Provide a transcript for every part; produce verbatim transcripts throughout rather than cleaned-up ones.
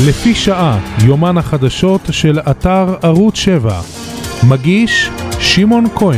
לפי שעה, יומן החדשות של אתר ערוץ שבע. מגיש שמעון כהן.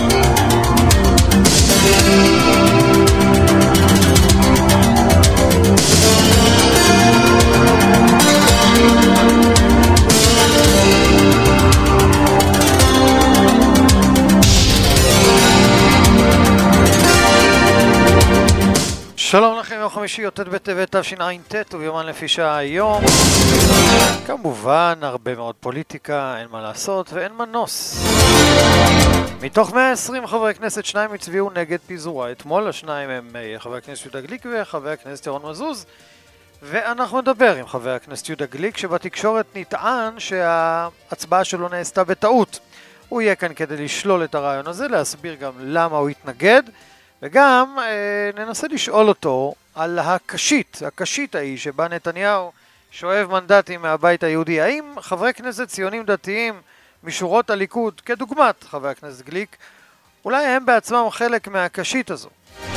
שלום לכם, יום חמישי י"ט בטבת תשע"ט וביומן לפי שעה היום. כמובן הרבה מאוד פוליטיקה, אין מה לעשות ואין מנוס. מתוך מאה ועשרים חברי כנסת, שניים הצביעו נגד פיזורה אתמול. השניים הם חבר הכנסת יהודה גליק וחבר הכנסת ירון מזוז, ואנחנו נדבר עם חבר הכנסת יהודה גליק שבתקשורת נטען שההצבעה שלו נעשתה בטעות. הוא יהיה כאן כדי לשלול את הרעיון הזה, להסביר גם למה הוא התנגד, וגם אה, ננסה לשאול אותו על הקשית, הקשית ההיא שבה נתניהו שואב מנדטים מהבית היהודי. האם חברי כנסת ציונים דתיים משורות הליכוד, כדוגמת חבר הכנסת גליק, אולי הם בעצמם חלק מהקשית הזו?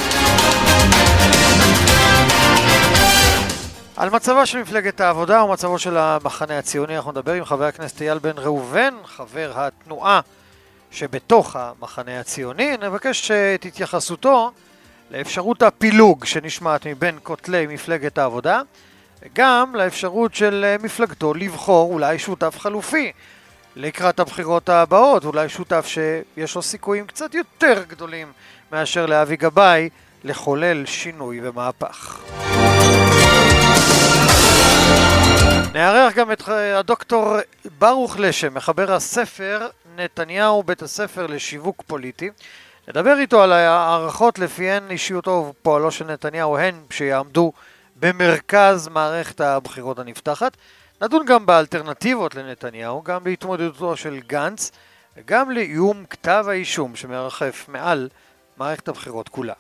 על מצבה של מפלגת העבודה ומצבו של המחנה הציוני אנחנו נדבר עם חבר הכנסת אייל בן ראובן, חבר התנועה שבתוך המחנה הציוני. נבקש את התייחסותו לאפשרות הפילוג שנשמעת מבין כותלי מפלגת העבודה, וגם לאפשרות של מפלגתו לבחור אולי שותף חלופי לקראת הבחירות הבאות, אולי שותף שיש לו סיכויים קצת יותר גדולים מאשר לאבי גבאי לחולל שינוי ומהפך. נערך גם את הדוקטור ברוך לשם, מחבר הספר נתניהו בית הספר לשיווק פוליטי. נדבר איתו על הערכות לפיהן אישיותו ופועלו של נתניהו הן שיעמדו במרכז מערכת הבחירות הנפתחת. נדון גם באלטרנטיבות לנתניהו, גם בהתמודדותו של גנץ, וגם לאיום כתב האישום שמרחף מעל מערכת הבחירות כולה.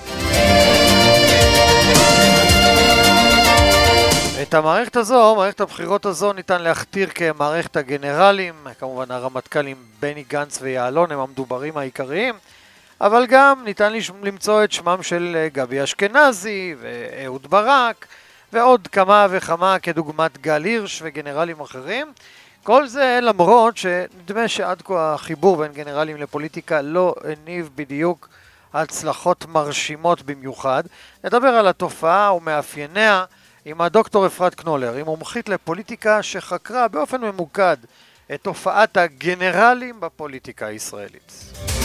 את המערכת הזו, מערכת הבחירות הזו, ניתן להכתיר כמערכת הגנרלים. כמובן הרמטכ"לים בני גנץ ויעלון הם המדוברים העיקריים, אבל גם ניתן למצוא את שמם של גבי אשכנזי ואהוד ברק ועוד כמה וכמה כדוגמת גל הירש וגנרלים אחרים. כל זה למרות שנדמה שעד כה החיבור בין גנרלים לפוליטיקה לא הניב בדיוק הצלחות מרשימות במיוחד. נדבר על התופעה ומאפייניה עם הדוקטור אפרת קנולר, היא מומחית לפוליטיקה שחקרה באופן ממוקד את תופעת הגנרלים בפוליטיקה הישראלית.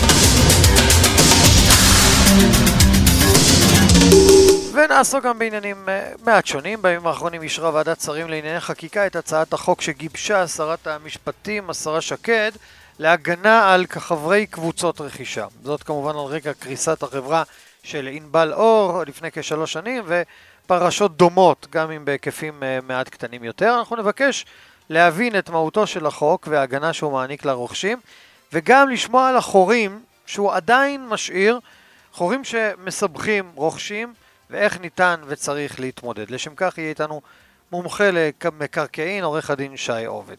ונעסוק גם בעניינים מעט שונים. בימים האחרונים אישרה ועדת שרים לענייני חקיקה את הצעת החוק שגיבשה שרת המשפטים, השרה שקד, להגנה על חברי קבוצות רכישה. זאת כמובן על רקע קריסת החברה של ענבל אור לפני כשלוש שנים, ו... פרשות דומות, גם אם בהיקפים מעט קטנים יותר. אנחנו נבקש להבין את מהותו של החוק וההגנה שהוא מעניק לרוכשים, וגם לשמוע על החורים שהוא עדיין משאיר, חורים שמסבכים רוכשים, ואיך ניתן וצריך להתמודד. לשם כך יהיה איתנו מומחה למקרקעין, עורך הדין שי עובד.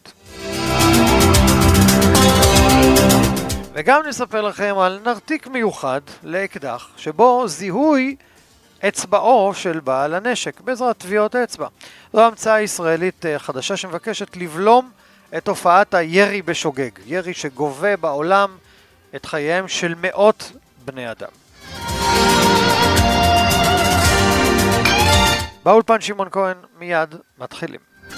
וגם נספר לכם על נרתיק מיוחד לאקדח, שבו זיהוי אצבעו של בעל הנשק בעזרת טביעות אצבע. זו המצאה ישראלית חדשה שמבקשת לבלום את תופעת הירי בשוגג, ירי שגובה בעולם את חייהם של מאות בני אדם. באולפן שמעון כהן, מיד מתחילים.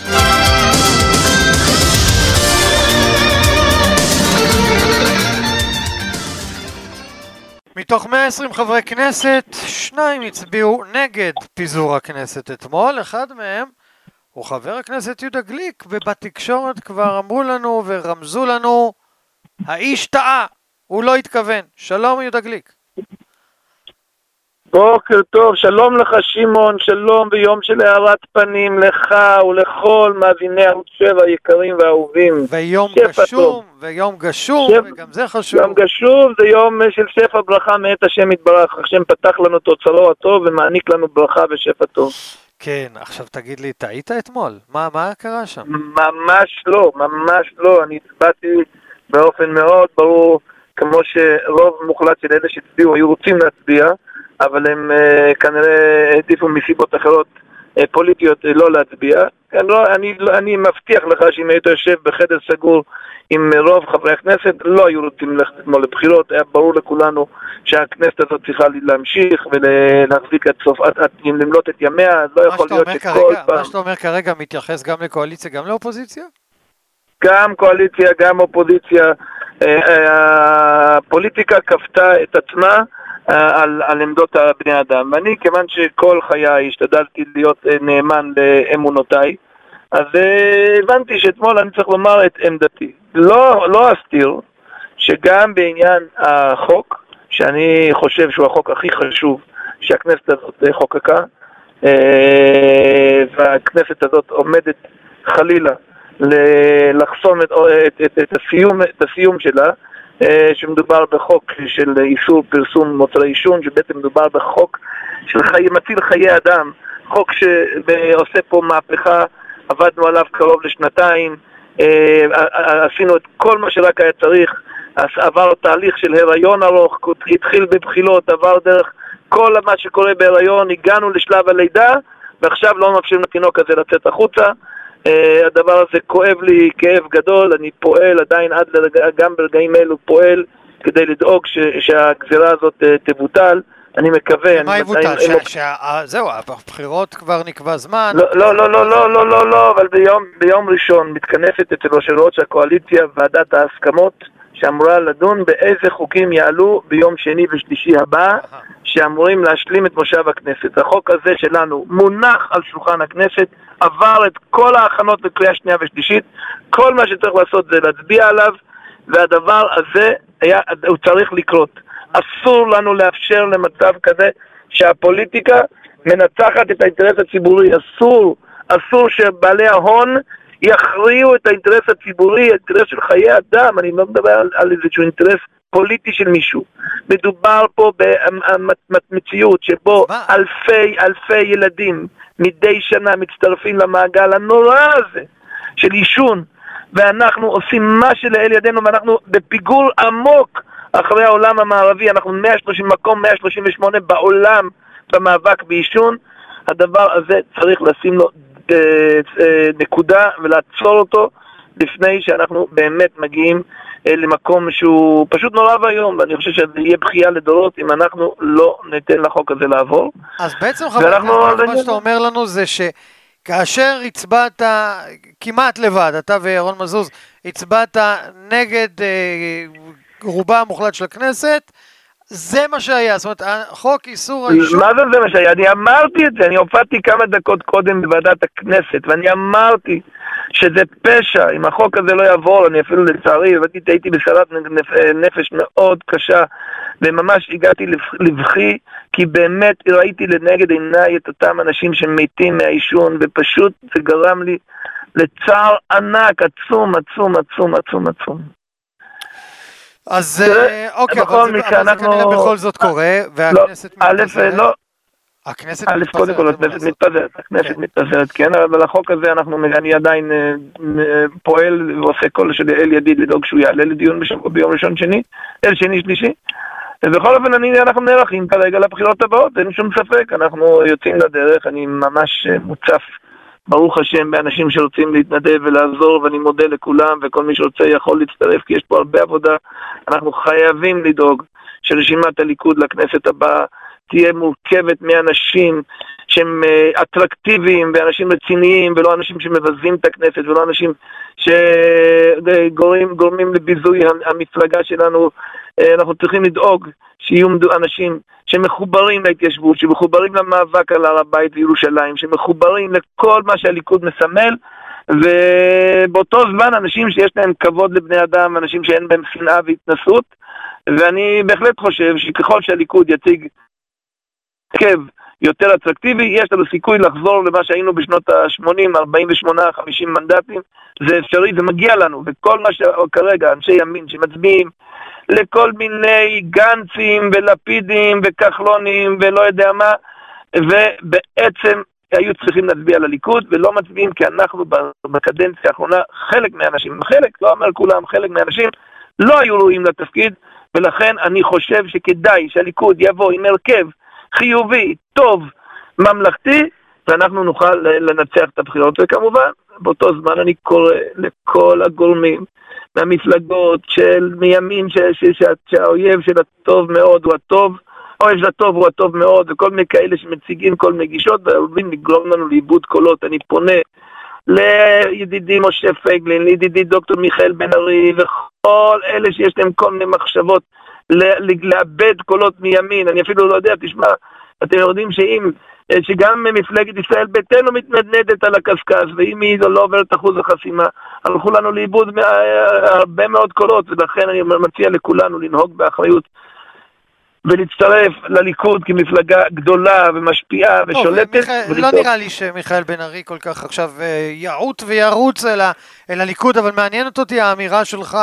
מתוך מאה ועשרים חברי כנסת, שניים הצביעו נגד פיזור הכנסת אתמול. אחד מהם הוא חבר הכנסת יהודה גליק, ובתקשורת כבר אמרו לנו ורמזו לנו, האיש טעה, הוא לא התכוון. שלום יהודה גליק. בוקר טוב, שלום לך שמעון, שלום ביום של הארת פנים לך ולכל מאזיני ערוץ שבע היקרים והאהובים. ויום גשום, ויום גשום, שפ... וגם זה חשוב. יום גשום זה יום של שפע ברכה מאת השם יתברך, השם פתח לנו את אוצרו הטוב ומעניק לנו ברכה ושפע טוב. כן, עכשיו תגיד לי, טעית אתמול? מה, מה קרה שם? ממש לא, ממש לא, אני הצבעתי באופן מאוד ברור, כמו שרוב מוחלט של אלה שהצביעו היו רוצים להצביע, אבל הם uh, כנראה העדיפו מסיבות אחרות פוליטיות לא להצביע. אני, לא, אני, אני מבטיח לך שאם היית יושב בחדר סגור עם רוב חברי הכנסת, לא היו רוצים ללכת אתמול לבחירות. היה ברור לכולנו שהכנסת הזאת צריכה להמשיך ולהחזיק עד סוף, עד למלות את ימיה. לא יכול להיות שכל כרגע, פעם... מה שאתה אומר כרגע מתייחס גם לקואליציה, גם לאופוזיציה? גם קואליציה, גם אופוזיציה. הפוליטיקה כפתה את עצמה על, על עמדות הבני אדם. ואני, כיוון שכל חיי השתדלתי להיות נאמן לאמונותיי, אז הבנתי שאתמול אני צריך לומר את עמדתי. לא, לא אסתיר שגם בעניין החוק, שאני חושב שהוא החוק הכי חשוב שהכנסת הזאת חוקקה, והכנסת הזאת עומדת חלילה לחסום את, את, את, את, הסיום, את הסיום שלה, שמדובר בחוק של איסור פרסום מוצרי עישון, שבעצם מדובר בחוק של חי, מציל חיי אדם, חוק שעושה פה מהפכה. עבדנו עליו קרוב לשנתיים, עשינו את כל מה שרק היה צריך, עבר תהליך של הריון ארוך, התחיל בבחילות, עבר דרך כל מה שקורה בהריון, הגענו לשלב הלידה, ועכשיו לא מאפשרים לתינוק הזה לצאת החוצה. הדבר הזה כואב לי כאב גדול, אני פועל עדיין עד לרגע, גם ברגעים אלו פועל כדי לדאוג שהגזירה הזאת תבוטל. אני מקווה... מה יבוטל? זהו, הבחירות כבר נקבע זמן. לא, לא, לא, לא, לא, לא, לא, אבל ביום ראשון מתכנסת אצל יושב ראש הקואליציה ועדת ההסכמות, שאמורה לדון באיזה חוקים יעלו ביום שני ושלישי הבא, שאמורים להשלים את מושב הכנסת. החוק הזה שלנו מונח על שולחן הכנסת, עבר את כל ההכנות לקריאה שנייה ושלישית, כל מה שצריך לעשות זה להצביע עליו, והדבר הזה היה, הוא צריך לקרות. אסור לנו לאפשר למצב כזה שהפוליטיקה מנצחת את האינטרס הציבורי. אסור, אסור שבעלי ההון יכריעו את האינטרס הציבורי, האינטרס של חיי אדם. אני לא מדבר על, על איזשהו אינטרס פוליטי של מישהו. מדובר פה במציאות שבו אלפי אלפי ילדים מדי שנה מצטרפים למעגל הנורא הזה של עישון, ואנחנו עושים מה שלאל ידינו, ואנחנו בפיגור עמוק אחרי העולם המערבי. אנחנו מאה ושלושים מקום מאה שלושים ושמונה בעולם במאבק בעישון. הדבר הזה צריך לשים לו אה, אה, נקודה ולעצור אותו לפני שאנחנו באמת מגיעים אה, למקום שהוא פשוט נורא והיום, ואני חושב שזה יהיה בכייה לדורות אם אנחנו לא ניתן לחוק הזה לעבור. אז בעצם חבר הכנסת, מה שאתה אומר לנו זה שכאשר הצבעת כמעט לבד, אתה וירון מזוז הצבעת נגד אה, רובה המוחלט של הכנסת, זה מה שהיה. זאת אומרת, חוק איסור העישון... מה זה זה מה שהיה? אני אמרתי את זה, אני הופעתי כמה דקות קודם בוועדת הכנסת, ואני אמרתי שזה פשע, אם החוק הזה לא יעבור. אני אפילו לצערי, הייתי בסערת נפש מאוד קשה, וממש הגעתי לבכי, כי באמת ראיתי לנגד עיניי את אותם אנשים שמתים מהעישון, ופשוט זה גרם לי לצער ענק, עצום, עצום, עצום, עצום, עצום. אז אוקיי, אבל זה כנראה בכל זאת קורה, והכנסת מתפזרת. לא, הכנסת מתפזרת. קודם כל, הכנסת מתפזרת, הכנסת מתפזרת, כן, אבל החוק הזה, אני עדיין פועל ועושה כל שלאל ידי לדאוג שהוא יעלה לדיון ביום ראשון שני, אל שני שלישי, ובכל אופן אנחנו נערכים כרגע לבחירות הבאות, אין שום ספק, אנחנו יוצאים לדרך, אני ממש מוצף, ברוך השם, באנשים שרוצים להתנדב ולעזור, ואני מודה לכולם, וכל מי שרוצה יכול להצטרף, כי יש פה הרבה עבודה. אנחנו חייבים לדאוג שרשימת הליכוד לכנסת הבאה תהיה מורכבת מאנשים שהם אטרקטיביים, ואנשים רציניים, ולא אנשים שמבזים את הכנסת, ולא אנשים שגורמים לביזוי המפלגה שלנו. אנחנו צריכים לדאוג שיהיו אנשים שמחוברים להתיישבות, שמחוברים למאבק על הר הבית וירושלים, שמחוברים לכל מה שהליכוד מסמל, ובאותו זמן אנשים שיש להם כבוד לבני אדם, אנשים שאין בהם שנאה והתנסות. ואני בהחלט חושב שככל שהליכוד יציג הרכב יותר אטרקטיבי, יש לנו סיכוי לחזור למה שהיינו בשנות ה-שמונים, ארבעים ושמונה, חמישים מנדטים. זה אפשרי, זה מגיע לנו, וכל מה שכרגע אנשי ימין שמצביעים לכל מיני גנצים ולפידים וכחלונים ולא יודע מה, ובעצם היו צריכים להצביע לליכוד, ולא מצביעים כי אנחנו בקדנציה האחרונה, חלק מהאנשים, חלק, לא אומר כולם, חלק מהאנשים לא היו ראויים לתפקיד, ולכן אני חושב שכדאי שהליכוד יבוא עם הרכב חיובי, טוב, ממלכתי, ואנחנו נוכל לנצח את הבחירות. וכמובן, באותו זמן אני קורא לכל הגורמים מהמפלגות של מימין, ש, ש, ש, שהאויב של הטוב מאוד הוא הטוב, האויב של הטוב הוא הטוב מאוד, וכל מיני כאלה שמציגים כל מיני גישות, ועלולים לגרום לנו לאיבוד קולות. אני פונה לידידי משה פייגלין, לידידי דוקטור מיכאל בן ארי, וכל אלה שיש להם כל מיני מחשבות לאבד קולות מימין. אני אפילו לא יודע, תשמע, אתם יודעים שאם, שגם מפלגת ישראל ביתנו מתנדנדת על הקשקש, ואם היא לא עוברת אחוז החסימה, הלכו לנו לאיבוד הרבה מאוד קולות, ולכן אני מציע לכולנו לנהוג באחריות, ולהצטרף לליכוד כמפלגה גדולה ומשפיעה ושולטת. לא נראה לי שמיכאל בן ארי כל כך עכשיו יעוט וירוץ אל הליכוד, אבל מעניינת אותי האמירה שלך,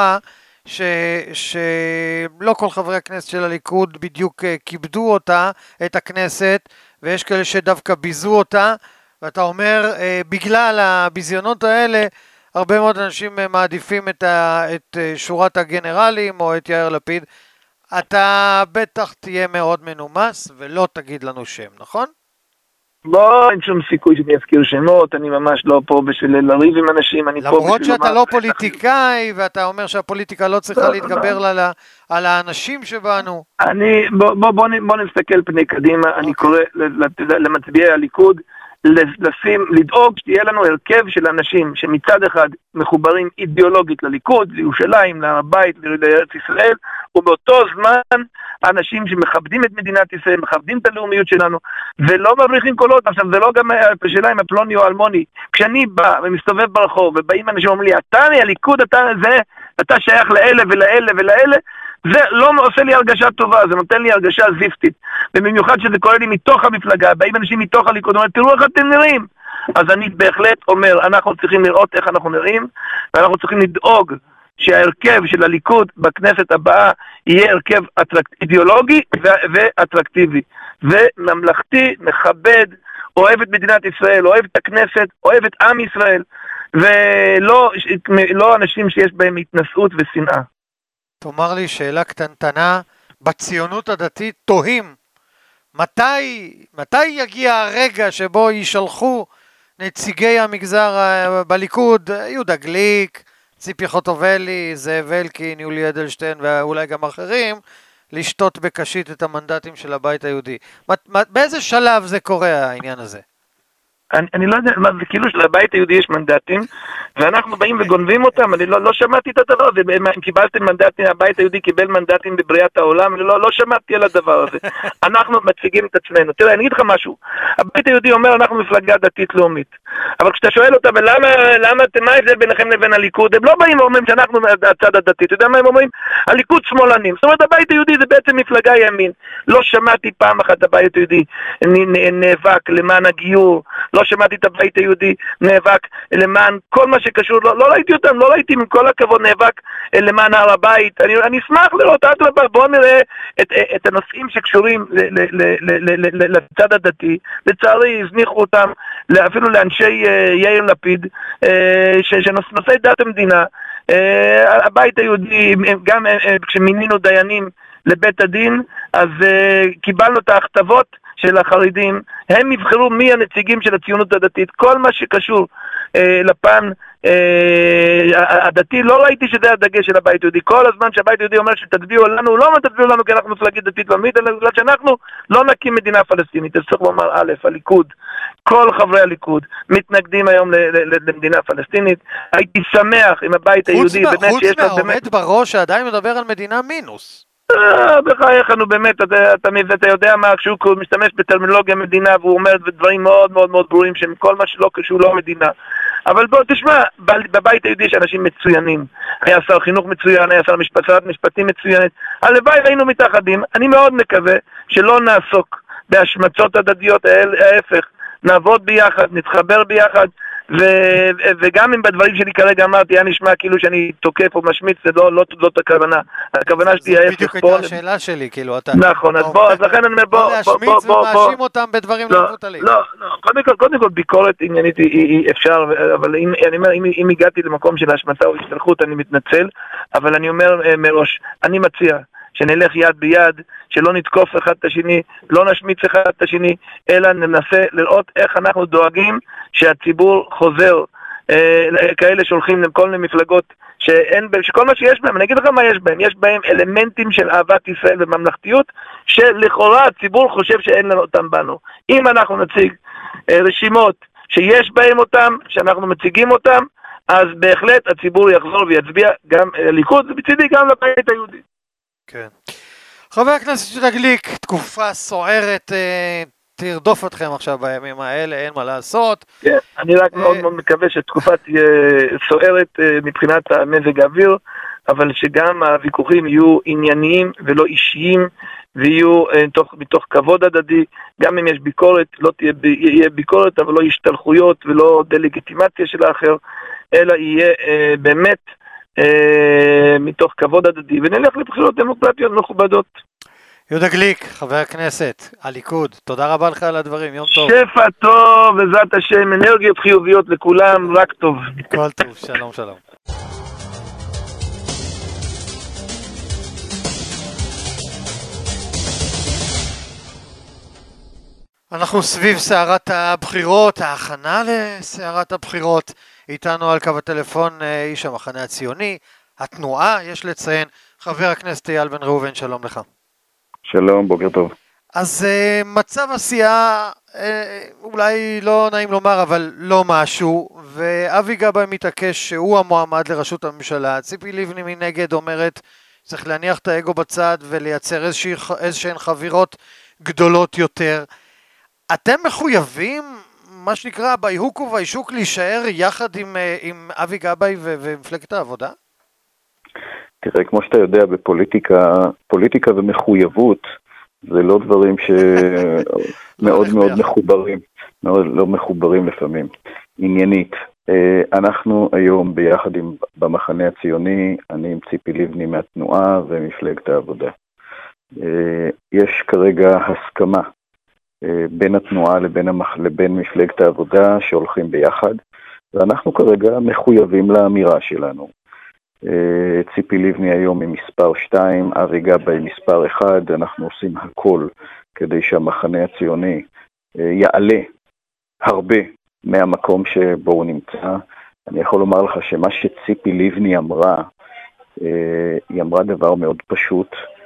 שלא כל חברי הכנסת של הליכוד בדיוק כיבדו אותה, את הכנסת, ויש כאלה שדווקא ביזו אותה, ואתה אומר, בגלל הביזיונות האלה, הרבה מאוד אנשים מעדיפים את, ה, את שורת הגנרלים או את יאיר לפיד. אתה בטח תהיה מאוד מנומס ולא תגיד לנו שם, נכון? לא, אין שום סיכוי שאני אזכיר שמות, אני ממש לא פה בשביל לריב עם אנשים, אני פה בשביל... למרות שאתה לא פוליטיקאי, ואתה אומר שהפוליטיקה לא צריכה להתגבר על האנשים שבאנו. אני, בוא נסתכל פני קדימה, אני קורא למצביעי הליכוד, לשים, לדאוג שתהיה לנו הרכב של אנשים שמצד אחד מחוברים אידיאולוגית לליכוד, לירושלים, להר הבית, לארץ ישראל, ובאותו זמן אנשים שמכבדים את מדינת ישראל, מכבדים את הלאומיות שלנו, ולא מבריחים קולות. עכשיו זה לא גם השאלה עם הפלוני או אלמוני. כשאני בא ומסתובב ברחוב ובאים אנשים ואומרים לי, אתה מהליכוד, אתה זה, אתה שייך לאלה ולאלה ולאלה, זה לא עושה לי הרגשה טובה, זה נותן לי הרגשה זיפתית. ובמיוחד שזה קורה לי מתוך המפלגה, באים אנשים מתוך הליכוד, אומרים, תראו איך אתם נראים. אז אני בהחלט אומר, אנחנו צריכים לראות איך אנחנו נראים, ואנחנו צריכים לדאוג שההרכב של הליכוד בכנסת הבאה יהיה הרכב אידיאולוגי ואטרקטיבי, וממלכתי, מכבד, אוהב את מדינת ישראל, אוהב את הכנסת, אוהב את עם ישראל, ולא לא אנשים שיש בהם התנשאות ושנאה. תאמר לי שאלה קטנטנה, בציונות הדתית תוהים, מתי, מתי יגיע הרגע שבו ישלחו נציגי המגזר בליכוד, יהודה גליק, ציפי חוטובלי, זאב אלקין, יולי אדלשטיין ואולי גם אחרים, לשתות בקשית את המנדטים של הבית היהודי. באיזה שלב זה קורה העניין הזה? אני, אני לא יודע, מה זה כאילו שלבית היהודי יש מנדטים, ואנחנו באים וגונבים אותם. אני לא, לא שמעתי את הדבר הזה. אם קיבלתם מנדטים, הבית היהודי קיבל מנדטים בבריאת העולם, אני לא, לא שמעתי על הדבר הזה. אנחנו מציגים את עצמנו. תראה, אני אגיד לך משהו. הבית היהודי אומר, אנחנו מפלגה דתית לאומית. אבל כשאתה שואל אותם, למה, למה, מה ההבדל ביניכם לבין הליכוד? הם לא באים ואומרים שאנחנו הצד הדתי. אתה יודע מה הם אומרים? הליכוד שמאלנים. זאת אומרת, הבית היהודי זה בעצם מפלגה ימין. לא שמעתי פעם אחת הבית היהודי נאבק למען הגיור. לא שמעתי את הבית היהודי נאבק למען כל מה שקשור, לא, לא ראיתי אותם, לא ראיתי עם כל הכבוד נאבק למען הר הבית. אני, אני אשמח לראות, בואו נראה את, את הנושאים שקשורים ל, ל, ל, ל, ל, ל, לצד הדתי. לצערי הזניחו אותם אפילו לאנשי יאיר לפיד, שנושאי דת המדינה. הבית היהודי, גם כשמינינו דיינים לבית הדין, אז קיבלנו את ההכתבות של החרדים, הם יבחרו מי הנציגים של הציונות הדתית. כל מה שקשור אה, לפן אה, הדתי, לא ראיתי שזה הדגש של הבית היהודי. כל הזמן שהבית היהודי אומר שתצביעו לנו, לא תצביעו לנו כי אנחנו מפלגת דתית לאומית, אלא בגלל שאנחנו לא נקים מדינה פלסטינית. אז צריך לומר, א', הליכוד, כל חברי הליכוד מתנגדים היום למדינה פלסטינית. הייתי שמח אם הבית היהודי... חוץ מהעומד בראש שעדיין מדבר על מדינה מינוס. בחייך, נו באמת, אתה, אתה, אתה יודע מה, כשהוא משתמש בטרמינולוגיה מדינה והוא אומר דברים מאוד מאוד מאוד ברורים שהם כל מה שלא קשור לא מדינה. אבל בוא תשמע, בבית היהודי יש אנשים מצוינים, היה שר חינוך מצוין, היה שר משפט, שרת משפטים מצוינת, הלוואי היינו מתאחדים. אני מאוד מקווה שלא נעסוק בהשמצות הדדיות, ההפך, נעבוד ביחד, נתחבר ביחד, ו- וגם אם בדברים שלי כרגע אמרתי, היה נשמע כאילו שאני תוקף או משמיץ, זה לא, לא, לא את הכוונה. הכוונה שתהיה ההפך. בדיוק הייתה השאלה שלי, כאילו, אתה... נכון, אז בוא, אז לכן אני אומר, בוא, בוא, בוא, להשמיץ ומאשים אותם בדברים לא מבוטלים. לא, לא, קודם כל, קודם כל, ביקורת עניינית היא אפשר, אבל אם, אני אומר, אם, אם הגעתי למקום של השמצה או השתלחות, אני מתנצל, אבל אני אומר מראש, אני מציע שנלך יד ביד, שלא נתקוף אחד את השני, לא נשמיץ אחד את השני, אלא ננסה לראות איך אנחנו דואגים שהציבור חוזר, אה, כאלה שהולכים לכל מיני מפלגות שאין בהם, שכל מה שיש בהם, אני אגיד לך מה יש בהם, יש בהם אלמנטים של אהבת ישראל וממלכתיות, שלכאורה הציבור חושב שאין לנו אותם בנו. אם אנחנו נציג אה, רשימות שיש בהם אותם, שאנחנו מציגים אותם, אז בהחלט הציבור יחזור ויצביע גם לליכוד, ובצידי גם לבית היהודי. כן. חבר הכנסת יהודה גליק, תקופה סוערת, אה, תרדוף אתכם עכשיו בימים האלה, אין מה לעשות. כן, אני רק מאוד מאוד מקווה שתקופה תהיה סוערת מבחינת המזג האוויר, אבל שגם הוויכוחים יהיו ענייניים ולא אישיים, ויהיו מתוך, מתוך כבוד הדדי, גם אם יש ביקורת, לא תהיה יהיה ביקורת, אבל לא השתלחויות ולא דלגיטימציה של האחר, אלא יהיה אה, באמת אה, מתוך כבוד הדדי, ונלך לבחירות דמוקרטיות מכובדות. יהודה גליק, חבר הכנסת, הליכוד, תודה רבה לך על הדברים, יום טוב. שפע טוב, בעזרת השם, אנרגיות חיוביות לכולם, רק טוב. כל טוב, שלום שלום. אנחנו סביב סערת הבחירות, ההכנה לסערת הבחירות, איתנו על קו הטלפון איש המחנה הציוני, התנועה, יש לציין, חבר הכנסת אייל בן ראובן, שלום לך. שלום, בוקר טוב. אז uh, מצב הסיעה, uh, אולי לא נעים לומר, אבל לא משהו, ואבי גבאי מתעקש שהוא המועמד לראשות הממשלה, ציפי לבני מנגד אומרת, צריך להניח את האגו בצד ולייצר איזשהן חבירות גדולות יותר. אתם מחויבים, מה שנקרא, ביהוק ובישוק, להישאר יחד עם, עם אבי גבאי ומפלגת העבודה? תראה, כמו שאתה יודע, בפוליטיקה, פוליטיקה ומחויבות, זה לא דברים שמאוד מאוד מחוברים, מאוד לא מחוברים לפעמים. עניינית, אנחנו היום ביחד עם, במחנה הציוני, אני עם ציפי לבני מהתנועה ומפלגת העבודה. יש כרגע הסכמה בין התנועה לבין, המח... לבין מפלגת העבודה שהולכים ביחד, ואנחנו כרגע מחויבים לאמירה שלנו. ציפי לבני היום היא מספר שתיים, אבי גבאי מספר אחד, אנחנו עושים הכל כדי שהמחנה הציוני יעלה הרבה מהמקום שבו הוא נמצא. אני יכול לומר לך שמה שציפי לבני אמרה, היא אמרה דבר מאוד פשוט,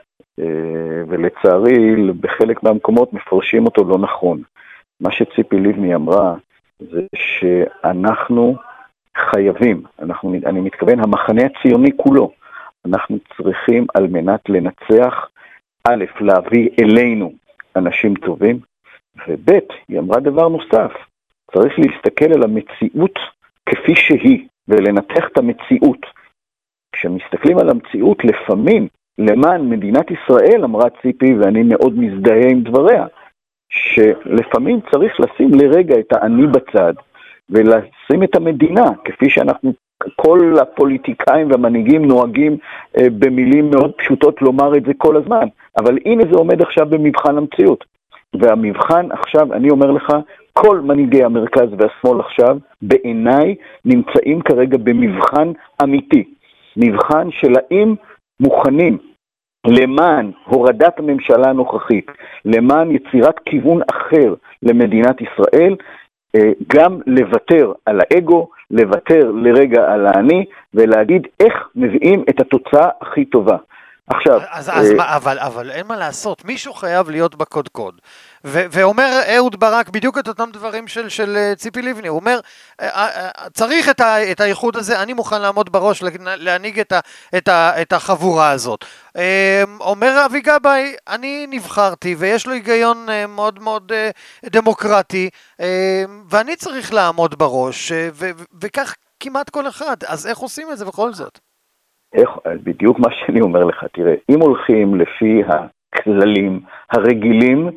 ולצערי בחלק מהמקומות מפרשים אותו לא נכון. מה שציפי לבני אמרה זה שאנחנו חייבים, אנחנו, אני מתכוון המחנה הציוני כולו, אנחנו צריכים על מנת לנצח, א', להביא אלינו אנשים טובים, וב', היא אמרה דבר נוסף, צריך להסתכל על המציאות כפי שהיא ולנתח את המציאות. כשמסתכלים על המציאות לפעמים למען מדינת ישראל, אמרה ציפי, ואני מאוד מזדהה עם דבריה, שלפעמים צריך לשים לרגע את האני בצד, ולשים את המדינה, כפי שאנחנו, כל הפוליטיקאים והמנהיגים נוהגים אה, במילים מאוד פשוטות לומר את זה כל הזמן, אבל הנה זה עומד עכשיו במבחן המציאות, והמבחן עכשיו, אני אומר לך, כל מנהיגי המרכז והשמאל עכשיו, בעיניי, נמצאים כרגע במבחן אמיתי, מבחן של האם מוכנים למען הורדת הממשלה הנוכחית, למען יצירת כיוון אחר למדינת ישראל, גם לוותר על האגו, לוותר לרגע על האני, ולהגיד איך מביאים את התוצאה הכי טובה. עכשיו, אז, אז אה... מה, אבל, אבל אין מה לעשות, מישהו חייב להיות בקודקוד, ו- ואומר אהוד ברק בדיוק את אותם דברים של, של ציפי לבני, הוא אומר, צריך את, ה- את האיחוד הזה, אני מוכן לעמוד בראש, להנהיג את, ה- את, ה- את החבורה הזאת. אומר אבי גבאי, אני נבחרתי, ויש לו היגיון מאוד מאוד דמוקרטי, ואני צריך לעמוד בראש, ו- ו- וכך כמעט כל אחד, אז איך עושים את זה בכל זאת? איך, בדיוק מה שאני אומר לך, תראה, אם הולכים לפי הכללים הרגילים,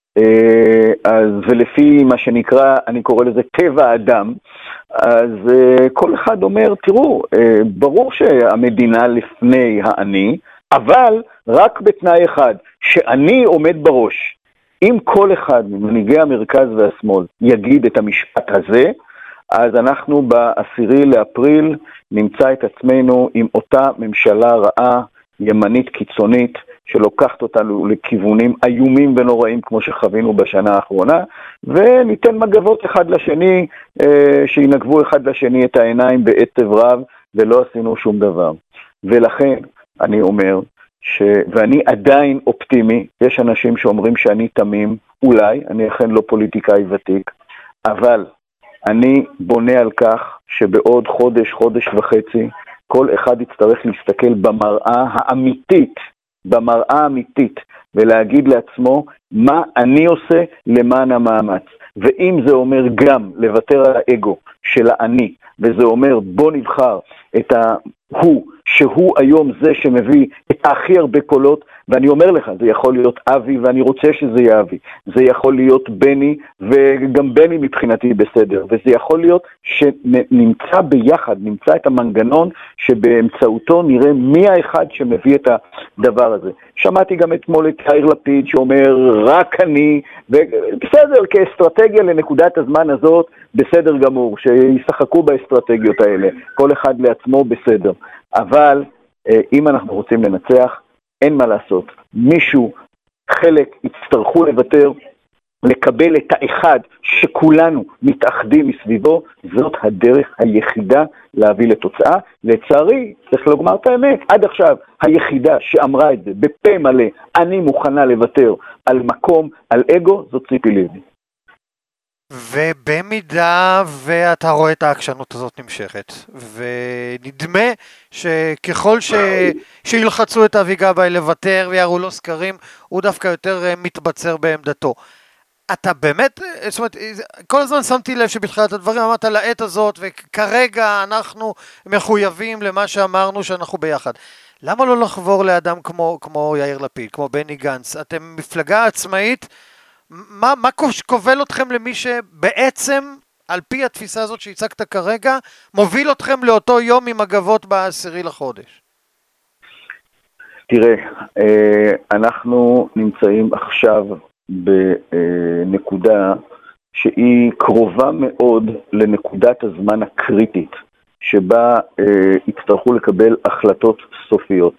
אז, ולפי מה שנקרא, אני קורא לזה טבע האדם, אז כל אחד אומר, תראו, ברור שהמדינה לפני האני, אבל רק בתנאי אחד, שאני עומד בראש. אם כל אחד ממנהיגי המרכז והשמאל יגיד את המשפט הזה, אז אנחנו בעשירי לאפריל נמצא את עצמנו עם אותה ממשלה רעה, ימנית קיצונית, שלוקחת אותנו לכיוונים איומים ונוראים כמו שחווינו בשנה האחרונה, וניתן מגבות אחד לשני, שינגבו אחד לשני את העיניים בעצב רב, ולא עשינו שום דבר. ולכן אני אומר, ש... ואני עדיין אופטימי, יש אנשים שאומרים שאני תמים, אולי, אני אכן לא פוליטיקאי ותיק, אבל אני בונה על כך שבעוד חודש, חודש וחצי, כל אחד יצטרך להסתכל במראה האמיתית, במראה האמיתית, ולהגיד לעצמו מה אני עושה למען המאמץ. ואם זה אומר גם לוותר על האגו של האני, וזה אומר בוא נבחר את ההוא, שהוא היום זה שמביא את הכי הרבה קולות, ואני אומר לך, זה יכול להיות אבי, ואני רוצה שזה יהיה אבי, זה יכול להיות בני, וגם בני מבחינתי בסדר, וזה יכול להיות שנמצא ביחד, נמצא את המנגנון שבאמצעותו נראה מי האחד שמביא את הדבר הזה. שמעתי גם אתמול את יאיר לפיד שאומר רק אני, ובסדר, כאסטרטגיה לנקודת הזמן הזאת, בסדר גמור, שישחקו באסטרטגיות האלה, כל אחד לעצמו בסדר. אבל אם אנחנו רוצים לנצח, אין מה לעשות. מישהו, חלק, יצטרכו לוותר, לקבל את האחד שכולנו מתאחדים מסביבו, זאת הדרך היחידה להביא לתוצאה. לצערי, צריך לומר את האמת, עד עכשיו היחידה שאמרה את זה בפה מלא, אני מוכנה לוותר על מקום, על אגו, זאת ציפי לבני. ובמידה ואתה רואה את העקשנות הזאת נמשכת, ונדמה שככל ש... שילחצו את אבי גבאי לוותר ויראו לו סקרים, הוא דווקא יותר מתבצר בעמדתו. אתה באמת, זאת אומרת, כל הזמן שמתי לב שבתחילת הדברים אמרת לעת הזאת, וכרגע אנחנו מחויבים למה שאמרנו שאנחנו ביחד. למה לא לחבור לאדם כמו, כמו יאיר לפיד, כמו בני גנץ? אתם מפלגה עצמאית, מה, מה כובל אתכם למי שבעצם, על פי התפיסה הזאת שהצגת כרגע, מוביל אתכם לאותו יום עם אגבות בעשירי לחודש? תראה, אנחנו נמצאים עכשיו בנקודה שהיא קרובה מאוד לנקודת הזמן הקריטית, שבה יצטרכו לקבל החלטות סופיות.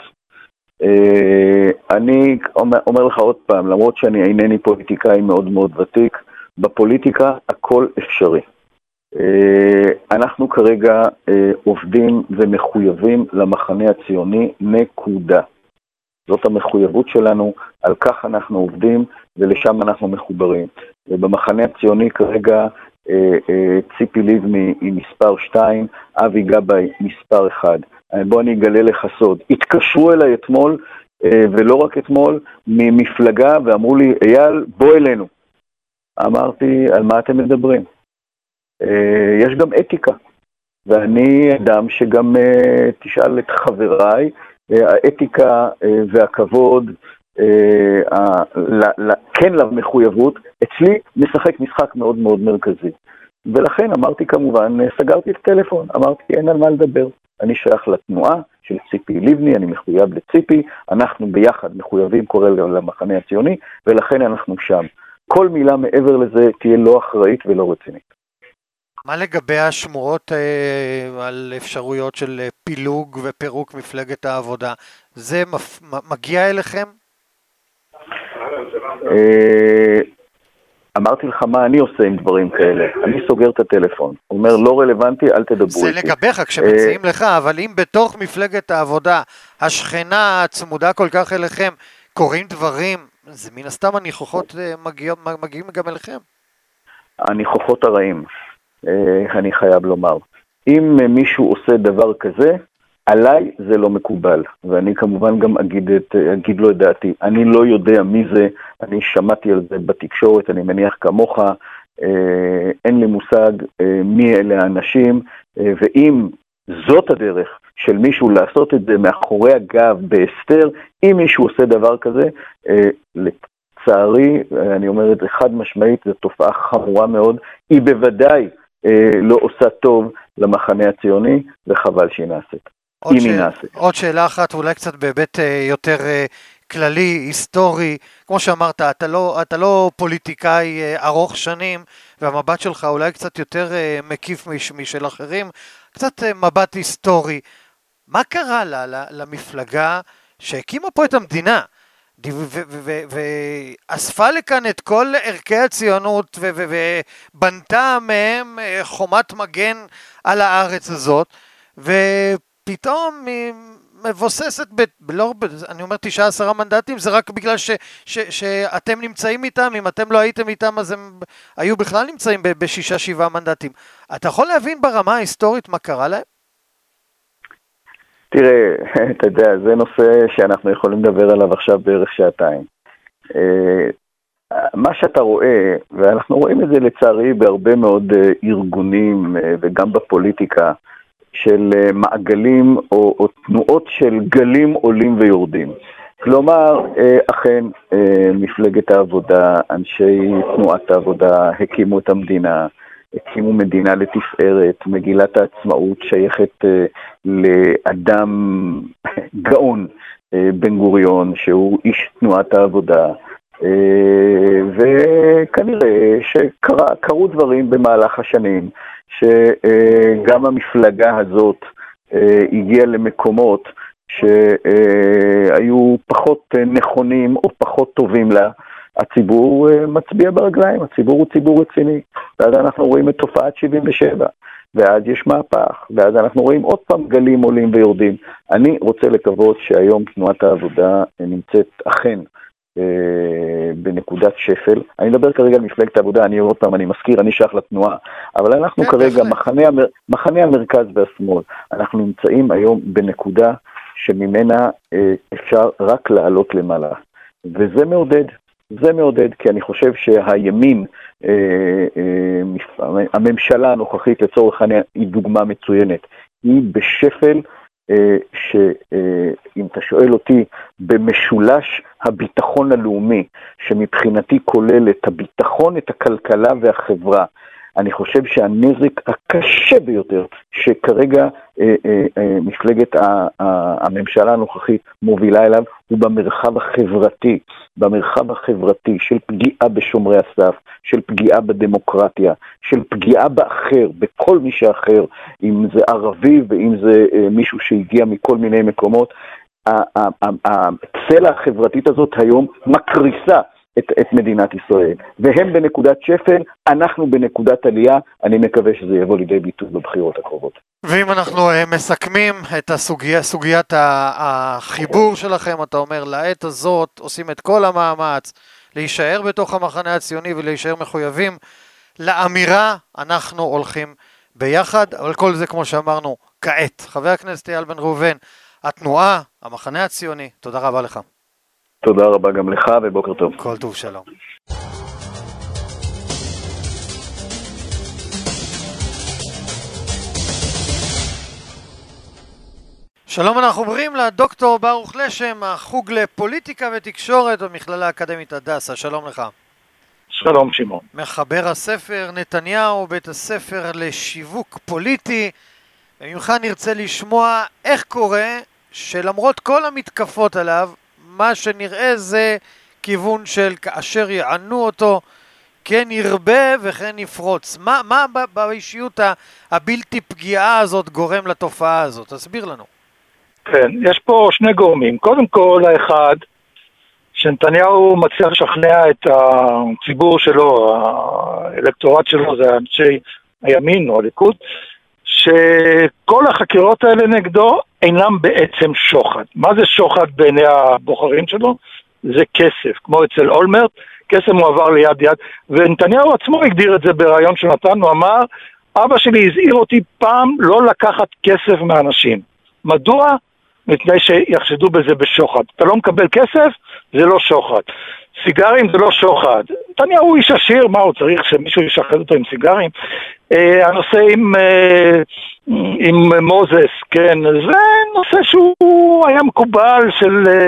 אני אומר, אומר לך עוד פעם, למרות שאני אינני פוליטיקאי מאוד מאוד ותיק, בפוליטיקה הכל אפשרי. אנחנו כרגע עובדים ומחויבים למחנה הציוני, נקודה. זאת המחויבות שלנו, על כך אנחנו עובדים ולשם אנחנו מחוברים. ובמחנה הציוני כרגע ציפי לבני היא מספר שתיים, אבי גבאי מספר אחד. בוא אני אגלה לך סוד. התקשרו אליי אתמול, ולא רק אתמול, ממפלגה ואמרו לי, אייל, בוא אלינו. אמרתי, על מה אתם מדברים? יש גם אתיקה, ואני אדם שגם תשאל את חבריי, האתיקה והכבוד, כן למחויבות, אצלי משחק משחק מאוד מאוד מרכזי. ולכן אמרתי כמובן, סגרתי את הטלפון, אמרתי אין על מה לדבר. אני שייך לתנועה של ציפי לבני, אני מחויב לציפי, אנחנו ביחד מחויבים, קורא למחנה הציוני, ולכן אנחנו שם. כל מילה מעבר לזה תהיה לא אחראית ולא רצינית. מה לגבי השמועות אה, על אפשרויות של פילוג ופירוק מפלגת העבודה? זה מפ... מגיע אליכם? אה... אמרתי לך מה אני עושה עם דברים כאלה, אני סוגר את הטלפון, אומר לא רלוונטי, אל תדברו זה איתי. זה לגביך כשמציעים לך, אבל אם בתוך מפלגת העבודה, השכנה הצמודה כל כך אליכם, קוראים דברים, זה מן הסתם הניחוחות מגיעים, מגיעים גם אליכם. הניחוחות הרעים, אני חייב לומר. אם מישהו עושה דבר כזה, עליי זה לא מקובל, ואני כמובן גם אגיד, את, אגיד לו את דעתי. אני לא יודע מי זה, אני שמעתי על זה בתקשורת, אני מניח כמוך, אה, אין לי מושג אה, מי אלה האנשים, אה, ואם זאת הדרך של מישהו לעשות את זה מאחורי הגב בהסתר, אם מישהו עושה דבר כזה, אה, לצערי, אה, אני אומר את זה חד משמעית, זו תופעה חמורה מאוד, היא בוודאי אה, לא עושה טוב למחנה הציוני, וחבל שהיא נעשית. עוד, ש... עוד שאלה אחת, אולי קצת בהיבט יותר כללי, היסטורי, כמו שאמרת, אתה לא, אתה לא פוליטיקאי ארוך שנים, והמבט שלך אולי קצת יותר מקיף מש, משל אחרים, קצת מבט היסטורי. מה קרה לה, למפלגה שהקימה פה את המדינה? ואספה לכאן את כל ערכי הציונות ובנתה מהם חומת מגן על הארץ הזאת, ופתאום היא מבוססת, ב, לא, אני אומר תשעה עשרה מנדטים, זה רק בגלל ש, ש, שאתם נמצאים איתם, אם אתם לא הייתם איתם אז הם היו בכלל נמצאים ב, בשישה שבעה מנדטים. אתה יכול להבין ברמה ההיסטורית מה קרה להם? תראה, אתה יודע, זה נושא שאנחנו יכולים לדבר עליו עכשיו בערך שעתיים. מה שאתה רואה, ואנחנו רואים את זה לצערי בהרבה מאוד ארגונים וגם בפוליטיקה, של מעגלים או, או תנועות של גלים עולים ויורדים. כלומר, אכן מפלגת העבודה, אנשי תנועת העבודה הקימו את המדינה, הקימו מדינה לתפארת, מגילת העצמאות שייכת לאדם גאון, בן גוריון, שהוא איש תנועת העבודה, וכנראה שקרו דברים במהלך השנים, שגם המפלגה הזאת הגיעה למקומות שהיו פחות נכונים או פחות טובים לה. הציבור מצביע ברגליים, הציבור הוא ציבור רציני, ואז אנחנו רואים את תופעת שבעים ושבע, ואז יש מהפך, ואז אנחנו רואים עוד פעם גלים עולים ויורדים. אני רוצה לקוות שהיום תנועת העבודה נמצאת אכן בנקודת שפל. אני מדבר כרגע על מפלגת העבודה, אני עוד פעם, אני מזכיר, אני שייך לתנועה, אבל אנחנו כרגע, מחנה, מחנה המרכז והשמאל, אנחנו נמצאים היום בנקודה שממנה אפשר רק לעלות למעלה, וזה מעודד. זה מעודד, כי אני חושב שהימין, הממשלה הנוכחית לצורך העניין, היא דוגמה מצוינת. היא בשפל שאם אתה שואל אותי, במשולש הביטחון הלאומי, שמבחינתי כולל את הביטחון, את הכלכלה והחברה, אני חושב שהנזק הקשה ביותר שכרגע אה, אה, אה, מפלגת ה, ה, הממשלה הנוכחית מובילה אליו הוא במרחב החברתי, במרחב החברתי של פגיעה בשומרי הסף, של פגיעה בדמוקרטיה, של פגיעה באחר, בכל מי שאחר, אם זה ערבי ואם זה אה, מישהו שהגיע מכל מיני מקומות. הצלע החברתית הזאת היום מקריסה את, את מדינת ישראל, והם בנקודת שפל, אנחנו בנקודת עלייה. אני מקווה שזה יבוא לידי ביטוי בבחירות הקרובות. ואם אנחנו uh, מסכמים את הסוגיה, סוגיית החיבור שלכם, אתה אומר, לעת הזאת עושים את כל המאמץ להישאר בתוך המחנה הציוני ולהישאר מחויבים לאמירה, אנחנו הולכים ביחד, אבל כל זה כמו שאמרנו כעת. חבר הכנסת אייל בן ראובן, התנועה, המחנה הציוני, תודה רבה לך. תודה רבה גם לך ובוקר טוב. כל טוב, שלום. שלום, אנחנו עוברים לדוקטור ברוך לשם, החוג לפוליטיקה ותקשורת במכללה האקדמית הדסה. שלום לך. שלום שמעון. מחבר הספר נתניהו, בית הספר לשיווק פוליטי. וממך נרצה לשמוע איך קורה שלמרות כל המתקפות עליו, מה שנראה זה כיוון של כאשר יענו אותו, כן ירבה וכן יפרוץ. מה, מה באישיות הבלתי פגיעה הזאת גורם לתופעה הזאת? תסביר לנו. כן, יש פה שני גורמים. קודם כל, האחד, שנתניהו מצליח לשכנע את הציבור שלו, האלקטורט שלו, זה אנשי הימין או הליכוד, שכל החקירות האלה נגדו אינם בעצם שוחד. מה זה שוחד בעיני הבוחרים שלו? זה כסף, כמו אצל אולמרט, כסף מועבר ליד יד, ונתניהו עצמו הגדיר את זה ברעיון שנתן, הוא אמר, אבא שלי הזהיר אותי פעם לא לקחת כסף מאנשים. מדוע? מפני שיחשדו בזה בשוחד. אתה לא מקבל כסף, זה לא שוחד. סיגרים זה לא שוחד. נתניהו הוא איש עשיר, מה הוא צריך שמישהו ישחד אותו עם סיגרים? אה, הנושא עם, אה, עם מוזס, כן, זה נושא שהוא היה מקובל של אה,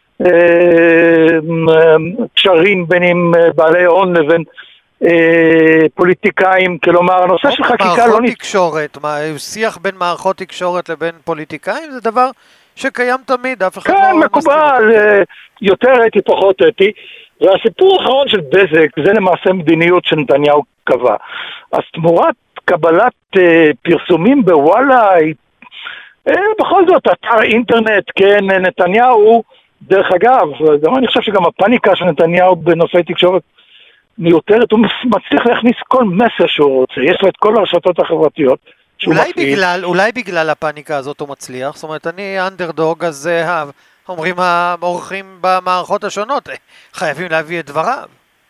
אה, קשרים בין עם בעלי הון לבין אה, פוליטיקאים, כלומר, הנושא של חקיקה לא... מערכות תקשורת, מה, שיח בין מערכות תקשורת לבין פוליטיקאים, זה דבר שקיים תמיד, אף אחד כן, לא... מקובל, יותר אתי, פחות אתי. והסיפור האחרון של בזק, זה למעשה מדיניות שנתניהו קבע. אז תמורת קבלת אה, פרסומים בוואלה, אה, בכל זאת, אתר אינטרנט, כן, נתניהו דרך אגב, גם אני חושב שגם הפאניקה של נתניהו בנושאי תקשורת מיותרת, הוא מצליח להכניס כל מסר שהוא רוצה, יש לו את כל הרשתות החברתיות שהוא אולי מפעיל. בגלל, אולי בגלל הפאניקה הזאת הוא מצליח, זאת אומרת, אני אנדרדוג, אז אומרים האורחים במערכות השונות, חייבים להביא את דבריו.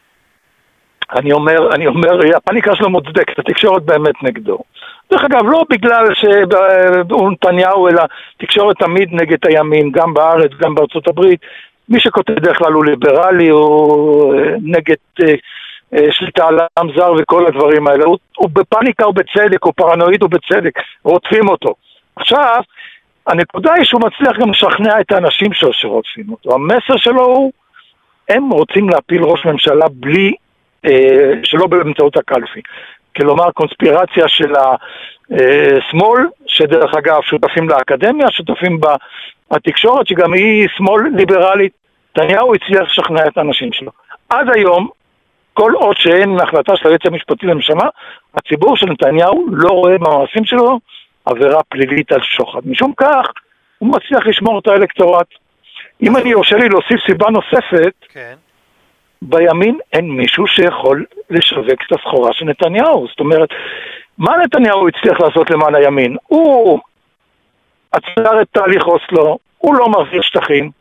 אני אומר, אני אומר, הפאניקה שלו מוצדקת, התקשורת באמת נגדו. דרך אגב, לא בגלל שהוא נתניהו, אלא תקשורת תמיד נגד הימין, גם בארץ, גם בארצות הברית. מי שכותב דרך כלל הוא ליברלי, הוא נגד שליטה על עם זר וכל הדברים האלה. הוא, הוא בפאניקה ובצדק, הוא פרנואיד ובצדק, רודפים אותו. עכשיו, הנקודה היא שהוא מצליח גם לשכנע את האנשים שלו שרודפים אותו. המסר שלו הוא, הם רוצים להפיל ראש ממשלה בלי, אה, שלא באמצעות הקלפי. כלומר, קונספירציה של השמאל, שדרך אגב שותפים לאקדמיה, שותפים בתקשורת, שגם היא שמאל ליברלית. נתניהו הצליח לשכנע את האנשים שלו. עד היום, כל עוד שאין החלטה של היועץ המשפטי לממשלה, הציבור של נתניהו לא רואה במעשים שלו עבירה פלילית על שוחד. משום כך, הוא מצליח לשמור את האלקטורט. אם אני יורשה לי להוסיף סיבה נוספת, כן. בימין אין מישהו שיכול לשווק את הסחורה של נתניהו. זאת אומרת, מה נתניהו הצליח לעשות למען הימין? הוא עצר את תהליך אוסלו, הוא לא מחזיר שטחים,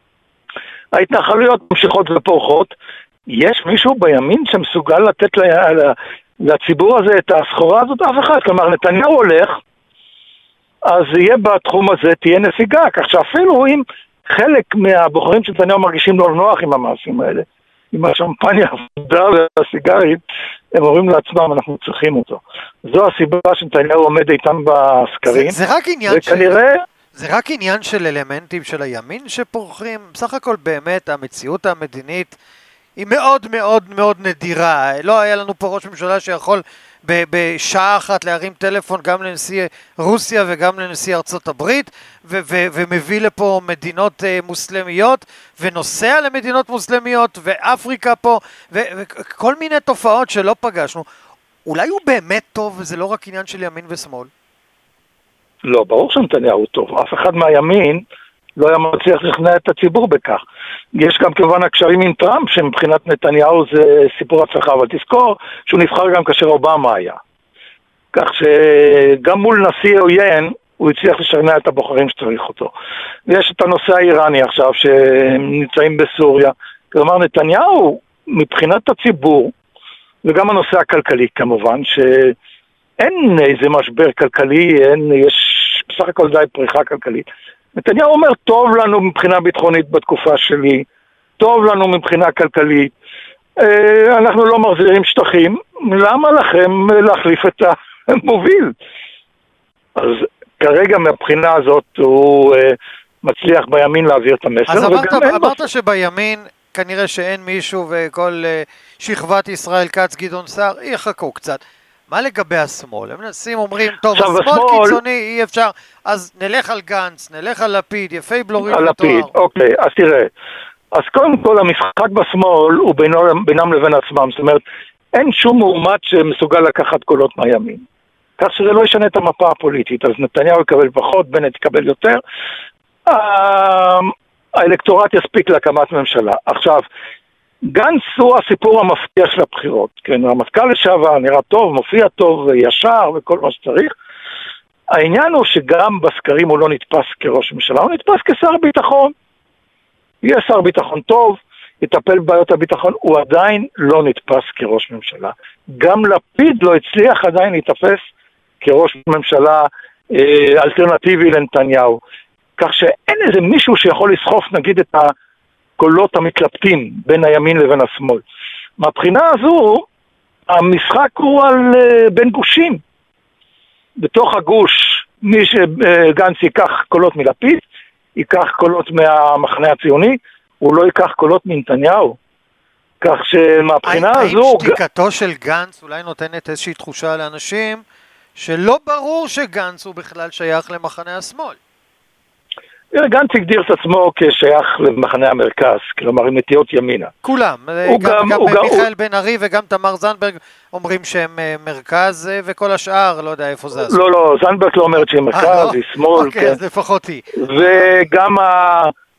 ההתנחלויות ממשיכות ופורחות, יש מישהו בימין שמסוגל לתת לציבור הזה את הסחורה הזאת? אף אחד. כלומר, נתניהו הולך, אז יהיה בתחום הזה, תהיה נסיגה, כך שאפילו אם חלק מהבוחרים של נתניהו מרגישים לא נוח עם המעשים האלה, עם השמפניה הפודה והסיגרית, הם אומרים לעצמם, אנחנו צריכים אותו. זו הסיבה שנתניהו עומד איתם בסקרים. זה, זה רק עניין וכנראה... של... זה רק עניין של אלמנטים של הימין שפורחים. בסך הכל באמת המציאות המדינית היא מאוד מאוד מאוד נדירה. לא היה לנו פה ראש ממשלה שיכול בשעה אחת להרים טלפון גם לנשיא רוסיה וגם לנשיא ארצות הברית ו- ו- ומביא לפה מדינות מוסלמיות ונוסע למדינות מוסלמיות ואפריקה פה וכל מיני תופעות שלא פגשנו. אולי הוא באמת טוב וזה לא רק עניין של ימין ושמאל? לא, ברור שנתניהו טוב. אף אחד מהימין לא היה מצליח לשכנע את הציבור בכך. יש גם כמובן הקשרים עם טראמפ, שמבחינת נתניהו זה סיפור הצלחה, אבל תזכור שהוא נבחר גם כאשר אובמה היה. כך שגם מול נשיא עוין, הוא הצליח לשכנע את הבוחרים שצריך אותו. ויש את הנושא האיראני עכשיו, שנמצאים בסוריה. כלומר, נתניהו, מבחינת הציבור, וגם הנושא הכלכלי כמובן, שאין איזה משבר כלכלי, אין, יש בסך הכל די פריחה כלכלית. נתניהו אומר, טוב לנו מבחינה ביטחונית בתקופה שלי, טוב לנו מבחינה כלכלית, אנחנו לא מחזירים שטחים, למה לכם להחליף את המוביל? אז כרגע מהבחינה הזאת הוא מצליח בימין להעביר את המסר. אז אמרת, אמרת שבימין כנראה שאין מישהו וכל שכבת ישראל כץ גדעון סער יחכו קצת. מה לגבי השמאל? הם מנסים, אומרים, טוב, השמאל השמאל... קיצוני, אי אפשר, אז נלך על גנץ, נלך על לפיד, יפי בלורים ותואר. על לפיד, אוקיי, אז תראה. אז קודם כל, המשחק בשמאל הוא בינם, בינם לבין עצמם. זאת אומרת, אין שום מועמד שמסוגל לקחת קולות מהימין. כך שזה לא ישנה את המפה הפוליטית. אז נתניהו יקבל פחות, בנט יקבל יותר. האלקטורט יספיק להקמת ממשלה. עכשיו, גנץ הוא הסיפור המפתיע של הבחירות, כן, המפכ"ל לשעבר נראה טוב, מופיע טוב, ישר וכל מה שצריך. העניין הוא שגם בסקרים הוא לא נתפס כראש ממשלה, הוא נתפס כשר ביטחון. יהיה שר ביטחון טוב, יטפל בבעיות הביטחון, הוא עדיין לא נתפס כראש ממשלה. גם לפיד לא הצליח עדיין להתאפס כראש ממשלה אה, אלטרנטיבי לנתניהו. כך שאין איזה מישהו שיכול לסחוף נגיד את ה... קולות המתלבטים בין הימין לבין השמאל. מהבחינה הזו, המשחק הוא על uh, בין גושים. בתוך הגוש, מי שגנץ ייקח קולות מלפיד, ייקח קולות מהמחנה הציוני, הוא לא ייקח קולות מנתניהו. כך שמהבחינה הזו... האם שתיקתו של גנץ אולי נותנת איזושהי תחושה לאנשים, שלא ברור שגנץ הוא בכלל שייך למחנה השמאל? גנץ הגדיר את עצמו כשייך למחנה המרכז, כלומר עם נטיות ימינה. כולם, גם, גם, גם מיכאל בן ארי וגם תמר זנדברג אומרים שהם מרכז, וכל השאר, לא יודע איפה זה. לא, לא, זנדברג לא אומרת שהיא מרכז, היא שמאל. אוקיי, אז לפחות היא. וגם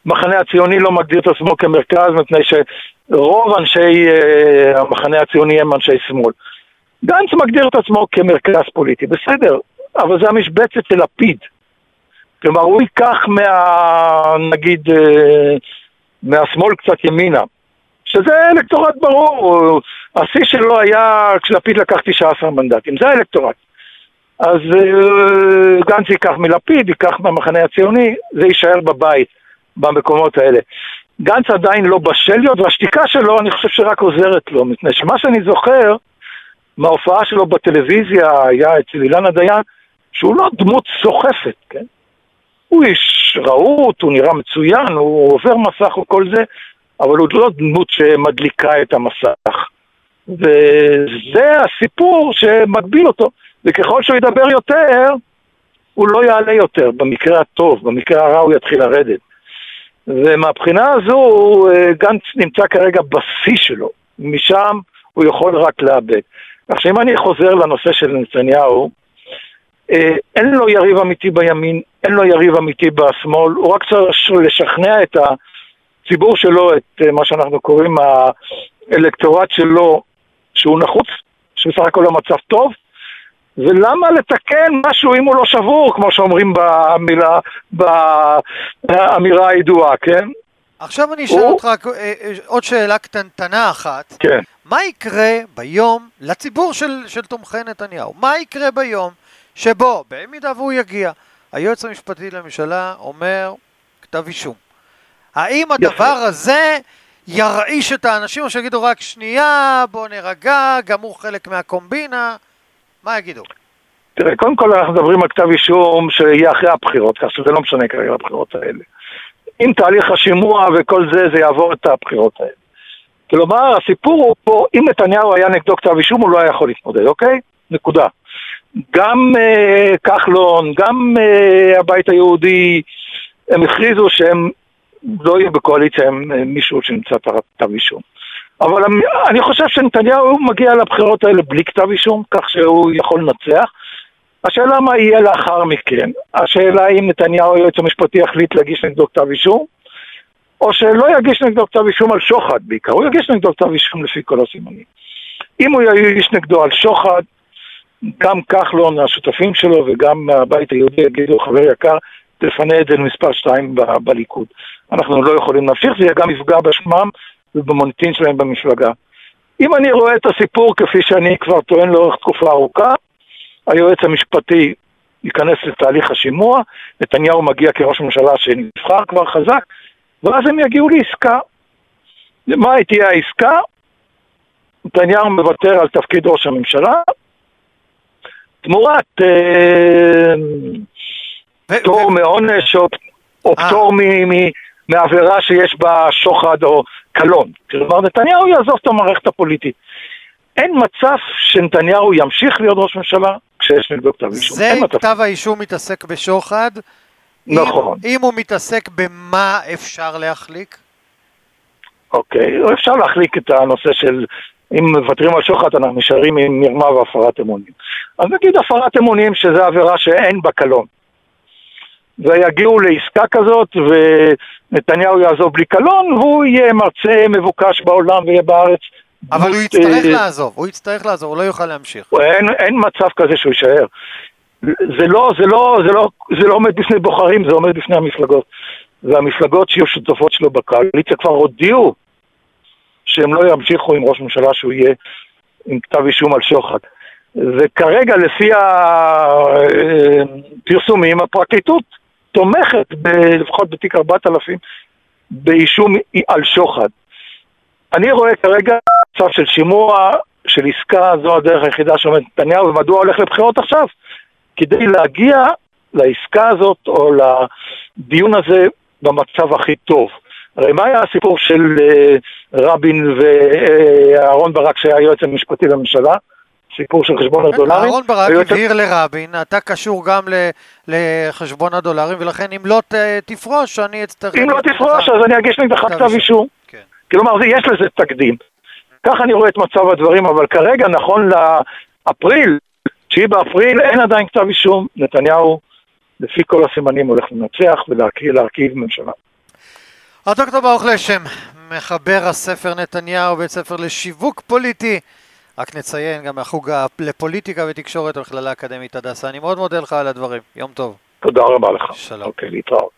המחנה הציוני לא מגדיר את עצמו כמרכז, מפני שרוב אנשי uh, המחנה הציוני הם אנשי שמאל. גנץ מגדיר את עצמו כמרכז פוליטי, בסדר, אבל זה המשבצת של לפיד. כלומר, הוא ייקח מה, נגיד, uh, מהשמאל קצת ימינה, שזה אלקטורט ברור, השיא שלו היה כשלפיד לקח תשעה עשר מנדטים, זה האלקטורט. אז uh, גנץ ייקח מלפיד, ייקח מהמחנה הציוני, זה יישאר בבית, במקומות האלה. גנץ עדיין לא בשל להיות, והשתיקה שלו אני חושב שרק עוזרת לו, מפני שמה שאני זוכר, מההופעה שלו בטלוויזיה היה אצל אילנה דיין, שהוא לא דמות סוחפת, כן? הוא איש רעות, הוא נראה מצוין, הוא עובר מסך וכל זה, אבל הוא לא דמות שמדליקה את המסך. וזה הסיפור שמגביל אותו, וככל שהוא ידבר יותר, הוא לא יעלה יותר, במקרה הטוב, במקרה הרע הוא יתחיל לרדת. ומהבחינה הזו, גנץ נמצא כרגע בשיא שלו, משם הוא יכול רק לאבד. עכשיו, אם אני חוזר לנושא של נתניהו, אין לו יריב אמיתי בימין, אין לו יריב אמיתי בשמאל, הוא רק צריך לשכנע את הציבור שלו, את מה שאנחנו קוראים האלקטורט שלו, שהוא נחוץ, שבסך הכל המצב טוב, ולמה לתקן משהו אם הוא לא שבור, כמו שאומרים במילה, באמירה הידועה, כן? עכשיו אני אשאל הוא... אותך עוד שאלה קטנטנה אחת. כן. מה יקרה ביום לציבור של, של תומכי נתניהו? מה יקרה ביום שבו, במידה והוא יגיע, היועץ המשפטי לממשלה אומר כתב אישום? האם הדבר יפה. הזה ירעיש את האנשים, או שיגידו רק שנייה, בוא נרגע, גם הוא חלק מהקומבינה? מה יגידו? תראה, קודם כל אנחנו מדברים על כתב אישום שיהיה אחרי הבחירות, כך שזה לא משנה כרגע הבחירות האלה. אם תהליך השימוע וכל זה, זה יעבור את הבחירות האלה. כלומר, הסיפור הוא פה, אם נתניהו היה נגדו כתב אישום, הוא לא היה יכול להתמודד, אוקיי? נקודה. גם אה, כחלון, גם אה, הבית היהודי, הם הכריזו שהם לא יהיו בקואליציה עם אה, מישהו שנמצא תחת כתב אישום. אבל אני חושב שנתניהו מגיע לבחירות האלה בלי כתב אישום, כך שהוא יכול לנצח. השאלה מה יהיה לאחר מכן. השאלה אם נתניהו היועץ המשפטי יחליט להגיש נגדו כתב אישום, או שלא יגיש נגדו כתב אישום על שוחד בעיקר, הוא יגיש נגדו כתב אישום לפי כל הסימנים. אם הוא יגיש נגדו על שוחד, גם כחלון, השותפים שלו וגם הבית היהודי יגידו, חבר יקר, תפנה את זה למספר שתיים ב- בליכוד. אנחנו לא יכולים להמשיך, זה גם יפגע בשמם ובמוניטין שלהם במפלגה. אם אני רואה את הסיפור כפי שאני כבר טוען לאורך תקופה ארוכה, היועץ המשפטי ייכנס לתהליך השימוע, נתניהו מגיע כראש ממשלה שנבחר כבר חזק, ואז הם יגיעו לעסקה. מה תהיה העסקה? נתניהו מוותר על תפקיד ראש הממשלה, תמורת פטור מעונש או פטור מעבירה שיש בה שוחד או קלון. כלומר, נתניהו יעזוב את המערכת הפוליטית. אין מצב שנתניהו ימשיך להיות ראש ממשלה כשיש נגדו כתב אישום. זה אם כתב האישום מתעסק בשוחד, נכון. אם, אם הוא מתעסק במה אפשר להחליק? אוקיי, אפשר להחליק את הנושא של, אם מוותרים על שוחד, אנחנו נשארים עם מרמה והפרת אמונים. אז נגיד הפרת אמונים שזה עבירה שאין בה קלון. ויגיעו לעסקה כזאת, ונתניהו יעזוב בלי קלון, והוא יהיה מרצה מבוקש בעולם ויהיה בארץ. אבל הוא יצטרך לעזוב, הוא יצטרך לעזוב, הוא לא יוכל להמשיך. אין, אין מצב כזה שהוא יישאר. זה לא, זה לא, זה לא, זה לא עומד בפני בוחרים, זה עומד בפני המפלגות. והמפלגות שיהיו שותפות שלו בקואליציה כבר הודיעו שהם לא ימשיכו עם ראש ממשלה שהוא יהיה עם כתב אישום על שוחד. וכרגע לפי הפרסומים, הפרקליטות תומכת, ב, לפחות בתיק ארבעת אלפים, באישום על שוחד. אני רואה כרגע מצב של שימוע, של עסקה, זו הדרך היחידה שעומד נתניהו, ומדוע הולך לבחירות עכשיו? כדי להגיע לעסקה הזאת, או לדיון הזה במצב הכי טוב. הרי מה היה הסיפור של רבין ואהרון ברק שהיה היועץ המשפטי לממשלה? סיפור של חשבון הדולרים. אהרון ברק הבהיר לרבין, אתה קשור גם לחשבון הדולרים, ולכן אם לא תפרוש, אני אצטרך... אם לא תפרוש, אז אני אגיש נגדך כתב אישום. כלומר, יש לזה תקדים. כך אני רואה את מצב הדברים, אבל כרגע, נכון לאפריל, תשיעי באפריל, אין עדיין כתב אישום. נתניהו, לפי כל הסימנים, הולך לנצח ולהרכיב ממשלה. הדוקטור ברוך לשם, מחבר הספר נתניהו, בית ספר לשיווק פוליטי. רק נציין גם מהחוג לפוליטיקה ותקשורת במכללה האקדמית הדסה. אני מאוד מודה לך על הדברים. יום טוב. תודה רבה לך. שלום. אוקיי, להתראות.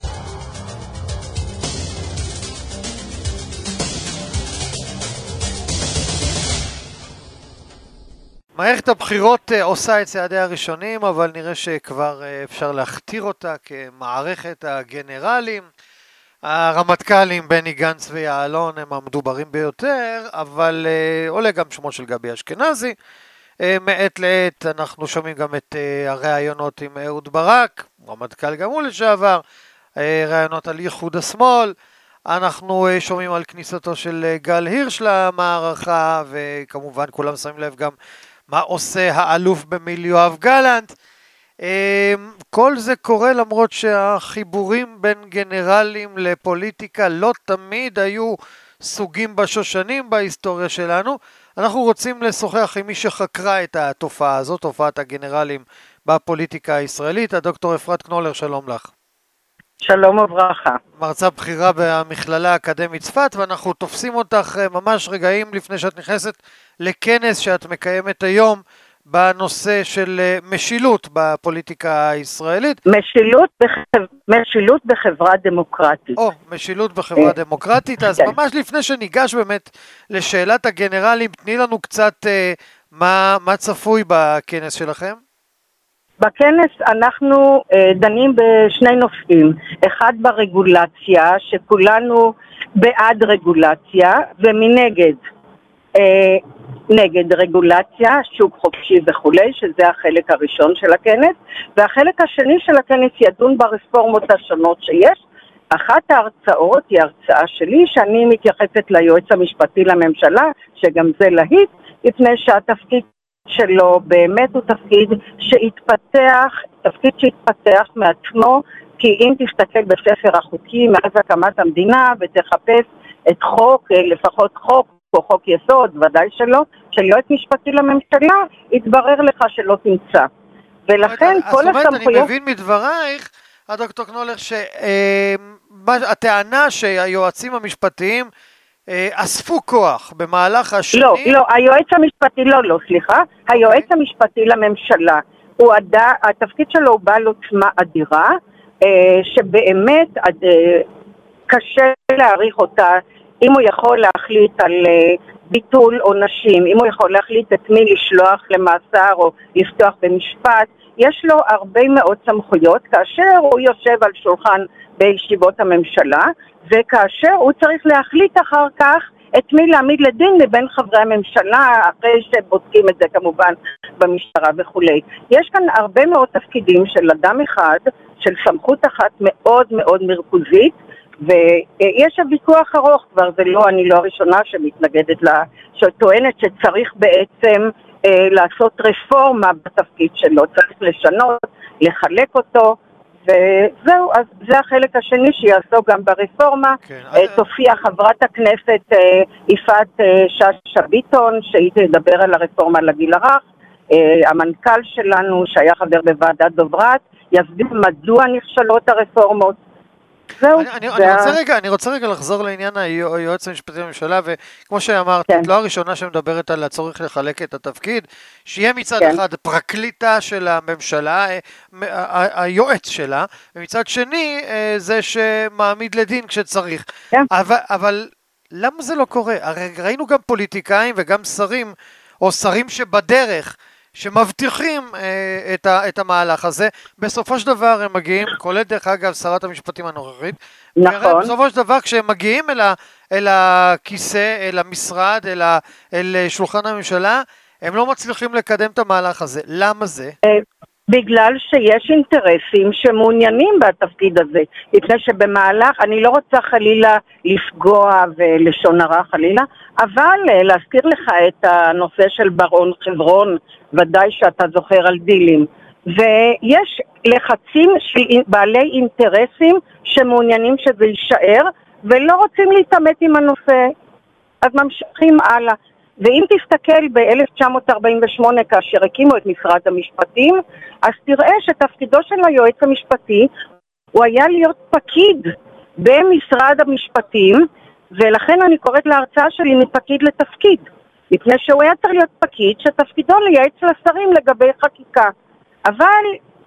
מערכת הבחירות עושה את צעדיה הראשונים, אבל נראה שכבר אפשר להכתיר אותה כמערכת הגנרלים. הרמטכ"לים בני גנץ ויעלון הם המדוברים ביותר, אבל uh, עולה גם שמו של גבי אשכנזי. Uh, מעת לעת אנחנו שומעים גם את uh, הרעיונות עם אהוד ברק, רמטכ"ל גם הוא לשעבר, uh, רעיונות על ייחוד השמאל. אנחנו uh, שומעים על כניסתו של uh, גל הירש למערכה, וכמובן כולם שמים לב גם מה עושה האלוף במיל יואב גלנט. כל זה קורה למרות שהחיבורים בין גנרלים לפוליטיקה לא תמיד היו סוגים בשושנים בהיסטוריה שלנו. אנחנו רוצים לשוחח עם מי שחקרה את התופעה הזאת, תופעת הגנרלים בפוליטיקה הישראלית. הדוקטור אפרת קנולר, שלום לך. שלום וברכה. מרצה בכירה במכללה האקדמית צפת, ואנחנו תופסים אותך ממש רגעים לפני שאת נכנסת לכנס שאת מקיימת היום בנושא של משילות בפוליטיקה הישראלית. משילות, בחב... משילות בחברה דמוקרטית. או, משילות בחברה דמוקרטית. אז ממש לפני שניגש באמת לשאלת הגנרלים, תני לנו קצת אה, מה, מה צפוי בכנס שלכם? בכנס אנחנו אה, דנים בשני נושאים. אחד ברגולציה, שכולנו בעד רגולציה, ומנגד אה, נגד רגולציה, שוק חופשי וכולי, שזה החלק הראשון של הכנס, והחלק השני של הכנס ידון ברפורמות השונות שיש. אחת ההרצאות היא הרצאה שלי, שאני מתייחסת ליועץ המשפטי לממשלה, שגם זה להיט, לפני שהתפקיד שלו באמת הוא תפקיד שהתפתח, תפקיד שהתפתח מעצמו, כי אם תסתכל בספר החוקים מאז הקמת המדינה ותחפש את חוק, לפחות חוק, או חוק יסוד, ודאי שלא, של יועץ משפטי לממשלה, יתברר לך שלא תמצא. ולכן כל הסמכויות... אני מבין מדברייך, הדוקטור קנולר, שהטענה שהיועצים המשפטיים אספו כוח במהלך השנים... לא, לא, היועץ המשפטי, לא, לא, סליחה, היועץ המשפטי לממשלה, הוא עדה, התפקיד שלו הוא בעל עוצמה אדירה, שבאמת קשה להעריך אותה, אם הוא יכול להחליט על ביטול עונשים, אם הוא יכול להחליט את מי לשלוח למאסר או לפתוח במשפט, יש לו הרבה מאוד סמכויות, כאשר הוא יושב על שולחן בישיבות הממשלה, וכאשר הוא צריך להחליט אחר כך את מי להעמיד לדין מבין חברי הממשלה, אחרי שבודקים את זה כמובן במשטרה וכולי. יש כאן הרבה מאוד תפקידים של אדם אחד, של סמכות אחת מאוד מאוד מרכזית, ויש הוויכוח ארוך כבר, זה לא, אני לא הראשונה שמתנגדת לה, שטוענת שצריך בעצם אה, לעשות רפורמה בתפקיד שלו, צריך לשנות, לחלק אותו, וזהו, אז זה החלק השני שיעסוק גם ברפורמה. כן, אה, תופיע חברת הכנסת אה, יפעת אה, שאשא ביטון, שהיא תדבר על הרפורמה לגיל הרך, אה, המנכ"ל שלנו שהיה חבר בוועדת דוברת, יסביר מדוע נכשלות הרפורמות. זהו, אני, אני, אני, רוצה רגע, אני רוצה רגע לחזור לעניין היועץ המשפטי לממשלה, וכמו שאמרת, כן. את לא הראשונה שמדברת על הצורך לחלק את התפקיד, שיהיה מצד כן. אחד פרקליטה של הממשלה, היועץ שלה, ומצד שני זה שמעמיד לדין כשצריך. כן. אבל, אבל למה זה לא קורה? הרי ראינו גם פוליטיקאים וגם שרים, או שרים שבדרך, שמבטיחים אה, את, ה, את המהלך הזה, בסופו של דבר הם מגיעים, כולל דרך אגב שרת המשפטים הנוכחית, נכון. בסופו של דבר כשהם מגיעים אל, ה, אל הכיסא, אל המשרד, אל, ה, אל שולחן הממשלה, הם לא מצליחים לקדם את המהלך הזה. למה זה? בגלל שיש אינטרסים שמעוניינים בתפקיד הזה, לפני שבמהלך, אני לא רוצה חלילה לפגוע ולשון הרע חלילה, אבל להזכיר לך את הנושא של ברון חברון, ודאי שאתה זוכר על דילים, ויש לחצים של בעלי אינטרסים שמעוניינים שזה יישאר, ולא רוצים להתאמת עם הנושא, אז ממשיכים הלאה. ואם תסתכל ב-אלף תשע מאות ארבעים ושמונה כאשר הקימו את משרד המשפטים, אז תראה שתפקידו של היועץ המשפטי הוא היה להיות פקיד במשרד המשפטים, ולכן אני קוראת להרצאה שלי מפקיד לתפקיד, מפני שהוא היה צריך להיות פקיד שתפקידו לייעץ לשרים לגבי חקיקה. אבל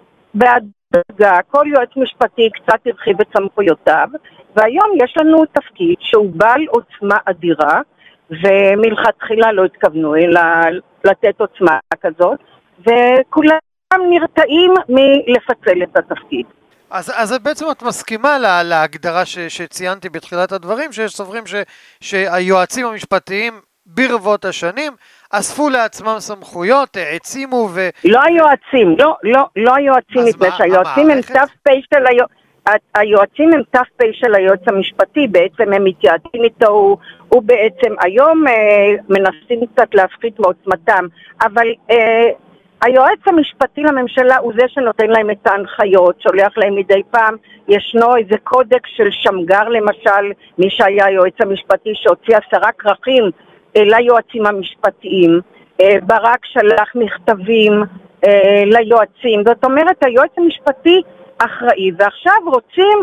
בהדרגה כל יועץ משפטי קצת הרחיב את סמכויותיו, והיום יש לנו תפקיד שהוא בעל עוצמה אדירה, ומלכתחילה לא התכוונו אלא לתת עוצמה כזאת, וכולם נרתעים מלפצל את התפקיד. אז, אז בעצם את מסכימה לה, להגדרה ש, שציינתי בתחילת הדברים, שיש סוברים ש, שהיועצים המשפטיים ברבות השנים אספו לעצמם סמכויות, העצימו ו... לא היועצים, לא, לא, לא היועצים, מפני שהיועצים הם תף פה של היועצים, היועצים הם תף פה של היועץ המשפטי, בעצם הם מתייעצים איתו, הוא, הוא בעצם היום אה, מנסים קצת להפחית מעוצמתם, אבל אה, היועץ המשפטי לממשלה הוא זה שנותן להם את ההנחיות, שולח להם מדי פעם, ישנו איזה קודקס של שמגר למשל, מי שהיה היועץ המשפטי שהוציא עשרה כרכים אה, ליועצים המשפטיים, אה, ברק שלח מכתבים אה, ליועצים, זאת אומרת היועץ המשפטי אחראי, ועכשיו רוצים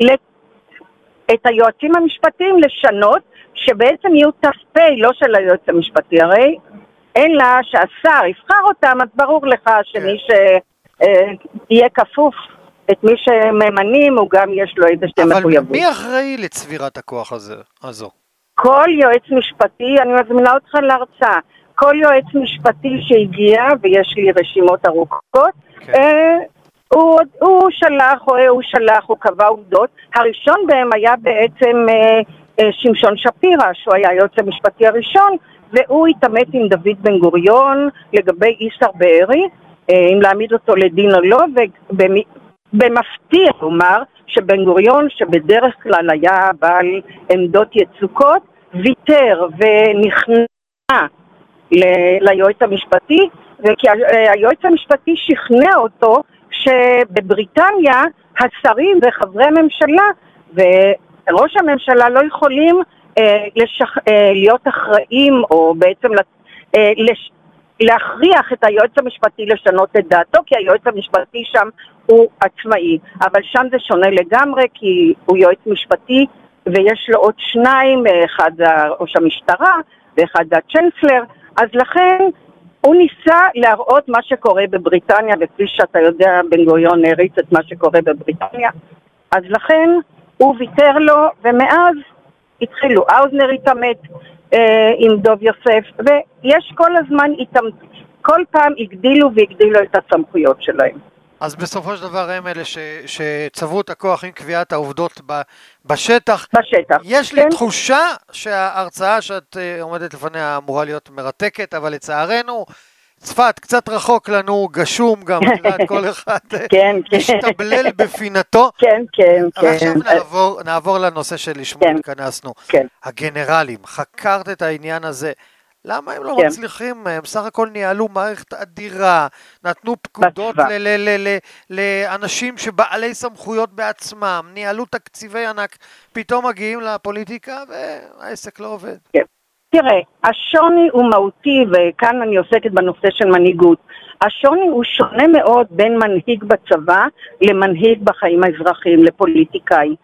את היועצים המשפטיים לשנות, שבעצם יהיו ת"פ לא של היועץ המשפטי, הרי אין לה שהשר יבחר אותם, אז ברור לך שמי שיהיה כפוף את מי שממנים, הוא גם יש לו איזה שתי מחויבות. אבל מי אחראי לצבירת הכוח הזה, הזו? כל יועץ משפטי, אני מזמינה אותך להרצאה, כל יועץ משפטי שהגיע, ויש לי רשימות ארוכות, אה, הוא, הוא שלח, הוא, הוא שלח, הוא קבע עובדות. הראשון בהם היה בעצם אה, אה, שמשון שפירא, שהוא היה היועץ המשפטי הראשון, והוא התאמת עם דוד בן גוריון לגבי איסר בארי, אה, אם להעמיד אותו לדין או לא, ובמפתיע לומר שבן גוריון, שבדרך כלל היה בעל עמדות יצוקות, ויתר ונכנע ל- ליועץ המשפטי, וכי היועץ המשפטי שכנע אותו שבבריטניה השרים וחברי הממשלה וראש הממשלה לא יכולים אה, לשח... אה, להיות אחראים או בעצם אה, לש... להכריח את היועץ המשפטי לשנות את דעתו, כי היועץ המשפטי שם הוא עצמאי, אבל שם זה שונה לגמרי כי הוא יועץ משפטי ויש לו עוד שניים, אחד זה ראש המשטרה ואחד זה הצ'נסלר, אז לכן הוא ניסה להראות מה שקורה בבריטניה, וכפי שאתה יודע, בן גוריון הריץ את מה שקורה בבריטניה, אז לכן הוא ויתר לו, ומאז התחילו, האוזנר התאמת אה, עם דוב יוסף, ויש כל הזמן, התאמת, כל פעם הגדילו והגדילו את הסמכויות שלהם. אז בסופו של דבר הם אלה ש, שצברו את הכוח עם קביעת העובדות ב, בשטח. בשטח. יש כן. לי תחושה שההרצאה שאת uh, עומדת לפניה אמורה להיות מרתקת, אבל לצערנו, צפת קצת רחוק לנו, גשום גם, את יודעת, כל אחד כן, משתבלל בפינתו. כן, כן, אבל עכשיו נעבור, נעבור לנושא שלשמו כן. התכנסנו. כן. הגנרלים, חקרת את העניין הזה. למה הם לא כן. מצליחים? הם סך הכל ניהלו מערכת אדירה, נתנו פקודות ל- ל- ל- ל- לאנשים שבעלי סמכויות בעצמם, ניהלו תקציבי ענק, פתאום מגיעים לפוליטיקה והעסק לא עובד. כן. תראה, השוני הוא מהותי, וכאן אני עוסקת בנושא של מנהיגות. השוני הוא שונה מאוד בין מנהיג בצבא למנהיג בחיים האזרחיים, לפוליטיקאי.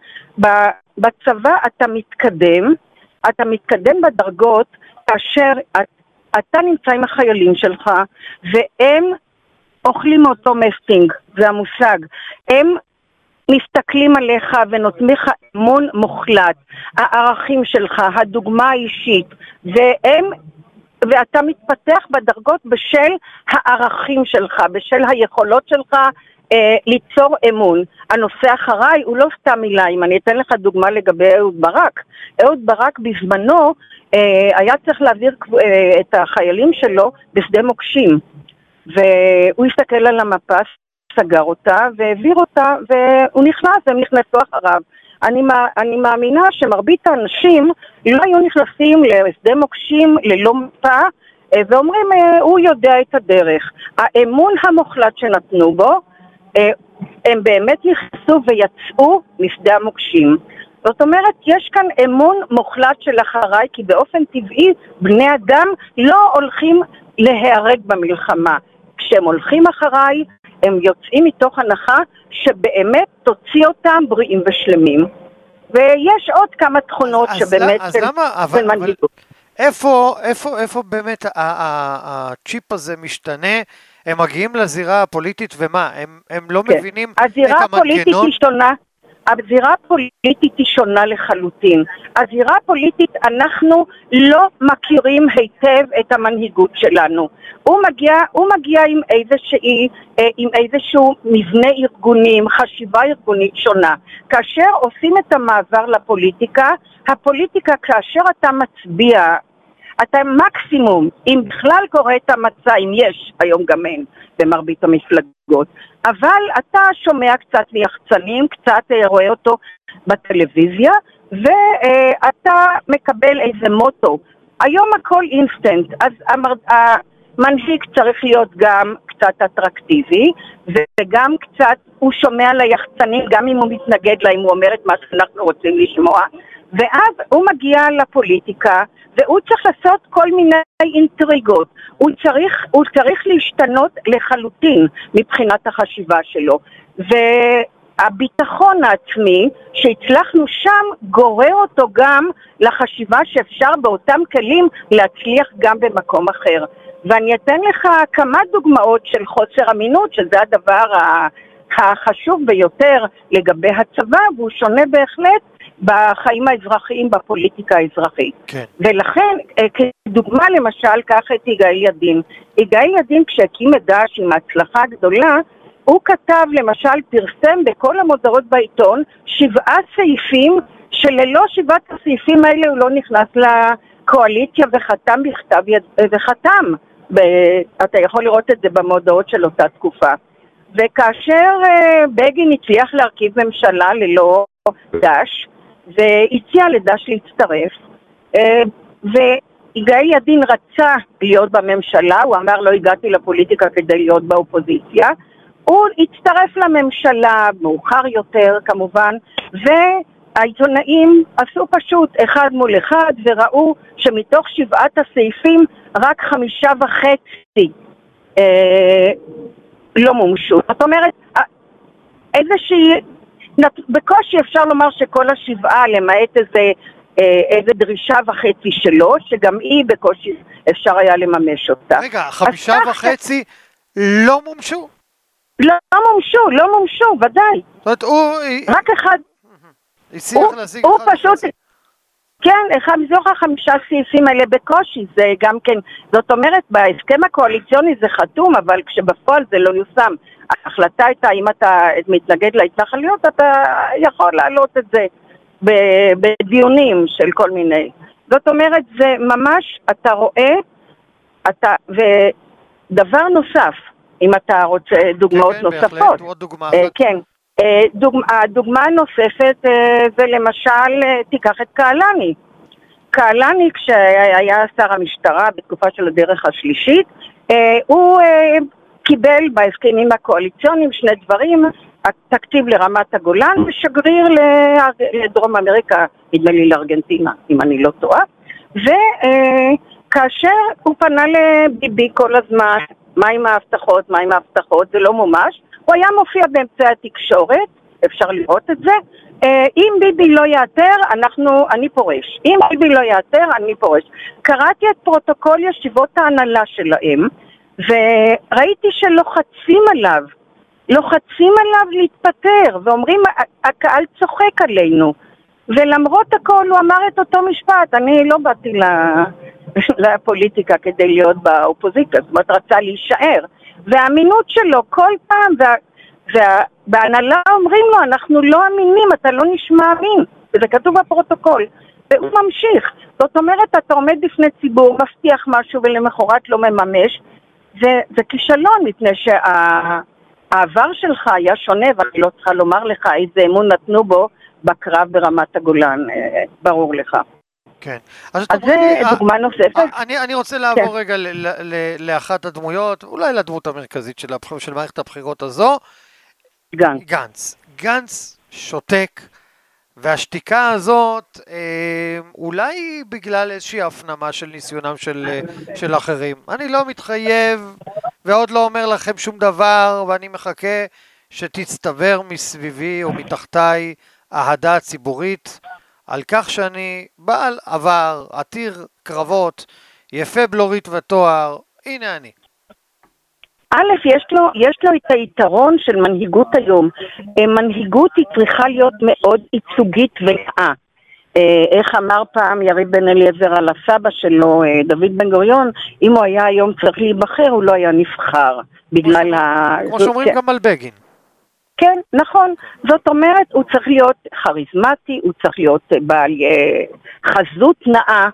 בצבא אתה מתקדם, אתה מתקדם בדרגות, כאשר אתה נמצא עם החיילים שלך, והם אוכלים מאותו מסטינג, זה המושג. הם מסתכלים עליך ונותנים לך אמון מוחלט, הערכים שלך, הדוגמה האישית, והם, ואתה מתפתח בדרגות בשל הערכים שלך, בשל היכולות שלך אה, ליצור אמון. הנושא אחריי הוא לא סתם מילה, אם אני אתן לך דוגמה לגבי אהוד ברק. אהוד ברק בזמנו אה, היה צריך להעביר אה, את החיילים שלו בשדה מוקשים, והוא הסתכל על המפה, סגר אותה והעביר אותה, והוא נכנס, הם נכנסו אחריו. אני, אני מאמינה שמרבית האנשים לא היו נכנסים לשדה מוקשים ללא מפה, ואומרים, הוא יודע את הדרך. האמון המוחלט שנתנו בו, הם באמת נכנסו ויצאו משדה המוקשים. זאת אומרת, יש כאן אמון מוחלט של אחריי, כי באופן טבעי בני אדם לא הולכים להיהרג במלחמה. כשהם הולכים אחריי, הם יוצאים מתוך הנחה שבאמת תוציא אותם בריאים ושלמים. ויש עוד כמה תכונות אז, שבאמת אז של, למה, אבל, של מנהיגות. אבל איפה, איפה, איפה באמת הצ'יפ הזה משתנה? הם מגיעים לזירה הפוליטית ומה? הם, הם לא כן. מבינים את המנגנון? הזירה הפוליטית היא שונה. הזירה הפוליטית היא שונה לחלוטין. הזירה הפוליטית, אנחנו לא מכירים היטב את המנהיגות שלנו. הוא מגיע, הוא מגיע עם איזושהי, עם איזשהו מבנה ארגונים, חשיבה ארגונית שונה. כאשר עושים את המעבר לפוליטיקה, הפוליטיקה כאשר אתה מצביע, אתה מקסימום, אם בכלל קורא את המצע, אם יש, היום גם אין, במרבית המפלגות, אבל אתה שומע קצת מיחצנים, קצת רואה אותו בטלוויזיה, ואתה מקבל איזה מוטו. היום הכל אינסטנט, אז המנהיג צריך להיות גם קצת אטרקטיבי, וגם קצת הוא שומע ליחצנים, גם אם הוא מתנגד לה, אם הוא אומר את מה שאנחנו רוצים לשמוע, ואז הוא מגיע לפוליטיקה, והוא צריך לעשות כל מיני אינטריגות. הוא צריך, הוא צריך להשתנות לחלוטין מבחינת החשיבה שלו. והביטחון העצמי שהצלחנו שם גורר אותו גם לחשיבה שאפשר באותם כלים להצליח גם במקום אחר. ואני אתן לך כמה דוגמאות של חוסר אמינות, שזה הדבר החשוב ביותר לגבי הצבא, והוא שונה בהחלט בחיים האזרחיים, בפוליטיקה האזרחית. כן. ולכן, כדוגמה למשל, קח את יגאל ידין. יגאל ידין, כשהקים את דאעש עם ההצלחה הגדולה, הוא כתב, למשל, פרסם בכל המודעות בעיתון, שבעה סעיפים, שללא שבעת הסעיפים האלה הוא לא נכנס לקואליציה וחתם בכתב יד... וחתם. ב... אתה יכול לראות את זה במודעות של אותה תקופה. וכאשר בגין הצליח להרכיב ממשלה ללא דאעש, והציע לדאעש להצטרף, ויגאל ידין רצה להיות בממשלה, הוא אמר לא הגעתי לפוליטיקה כדי להיות באופוזיציה, הוא הצטרף לממשלה מאוחר יותר כמובן, והעיתונאים עשו פשוט אחד מול אחד, וראו שמתוך שבעת הסעיפים רק חמישה וחצי אה, לא מומשו. זאת אומרת, איזושהי בקושי אפשר לומר שכל השבעה, למעט איזה, איזה דרישה וחצי שלו, שגם היא בקושי אפשר היה לממש אותה. רגע, חמישה וחצי לא מומשו? לא מומשו, לא מומשו, ודאי. זאת אומרת, הוא... רק אחד... הצליח להשיג אחד וחצי. כן, אחד מתוך החמישה סעיפים האלה בקושי, זה גם כן, זאת אומרת, בהסכם הקואליציוני זה חתום, אבל כשבפועל זה לא יושם. ההחלטה הייתה, אם אתה מתנגד להתנחלויות, אתה יכול להעלות את זה בדיונים של כל מיני. זאת אומרת, זה ממש, אתה רואה, אתה, ודבר נוסף, אם אתה רוצה דוגמאות כן, נוספות. בהחלט, עוד דוגמה. כן, הדוגמה הנוספת זה למשל, תיקח את קהלני. קהלני, כשהיה שר המשטרה בתקופה של הדרך השלישית, הוא קיבל בהסכמים הקואליציוניים שני דברים, התקציב לרמת הגולן ושגריר לדרום אמריקה, נדמה לי לארגנטינה, אם אני לא טועה. וכאשר הוא פנה לביבי כל הזמן, מה עם ההבטחות, מה עם ההבטחות, זה לא מומש, הוא היה מופיע באמצעי התקשורת, אפשר לראות את זה, אם ביבי לא יאתר, אנחנו, אני פורש. אם ביבי לא יאתר, אני פורש. קראתי את פרוטוקול ישיבות ההנהלה שלהם, וראיתי שלוחצים עליו, לוחצים עליו להתפטר, ואומרים, הקהל צוחק עלינו. ולמרות הכל הוא אמר את אותו משפט, אני לא באתי לפוליטיקה כדי להיות באופוזיציה, זאת אומרת רצה להישאר. והאמינות שלו כל פעם, וה, וה, בהנהלה אומרים לו, אנחנו לא אמינים, אתה לא נשמע אמין, וזה כתוב בפרוטוקול. והוא ממשיך. זאת אומרת, אתה עומד בפני ציבור, מבטיח משהו ולמחרת לא מממש, זה, זה כישלון, מפני שהעבר שלך היה שונה, ואני לא צריכה לומר לך איזה אמון נתנו בו בקרב ברמת הגולן, ברור לך. כן. אז, אז זה לי, דוגמה נוספת. אני, אני רוצה לעבור כן. רגע ל, ל, ל, לאחת הדמויות, אולי לדמות המרכזית של, הבחיר, של מערכת הבחירות הזו. גנץ. גנץ. גנץ שותק, והשתיקה הזאת, אה, אולי בגלל איזושהי הפנמה של ניסיונם של, של אחרים. אני לא מתחייב, ועוד לא אומר לכם שום דבר, ואני מחכה שתצטבר מסביבי או מתחתיי האהדה הציבורית, על כך שאני בעל עבר, עתיר קרבות, יפה בלורית ותואר, הנה אני. א', יש לו, יש לו את היתרון של מנהיגות היום. מנהיגות היא צריכה להיות מאוד ייצוגית ונאה. איך אמר פעם יריב בן אליעזר על הסבא שלו, דוד בן גוריון, אם הוא היה היום צריך להיבחר, הוא לא היה נבחר. בגלל ה... כמו שאומרים גם על בגין. כן, נכון. זאת אומרת, הוא צריך להיות חריזמטי, הוא צריך להיות בעל חזות נאה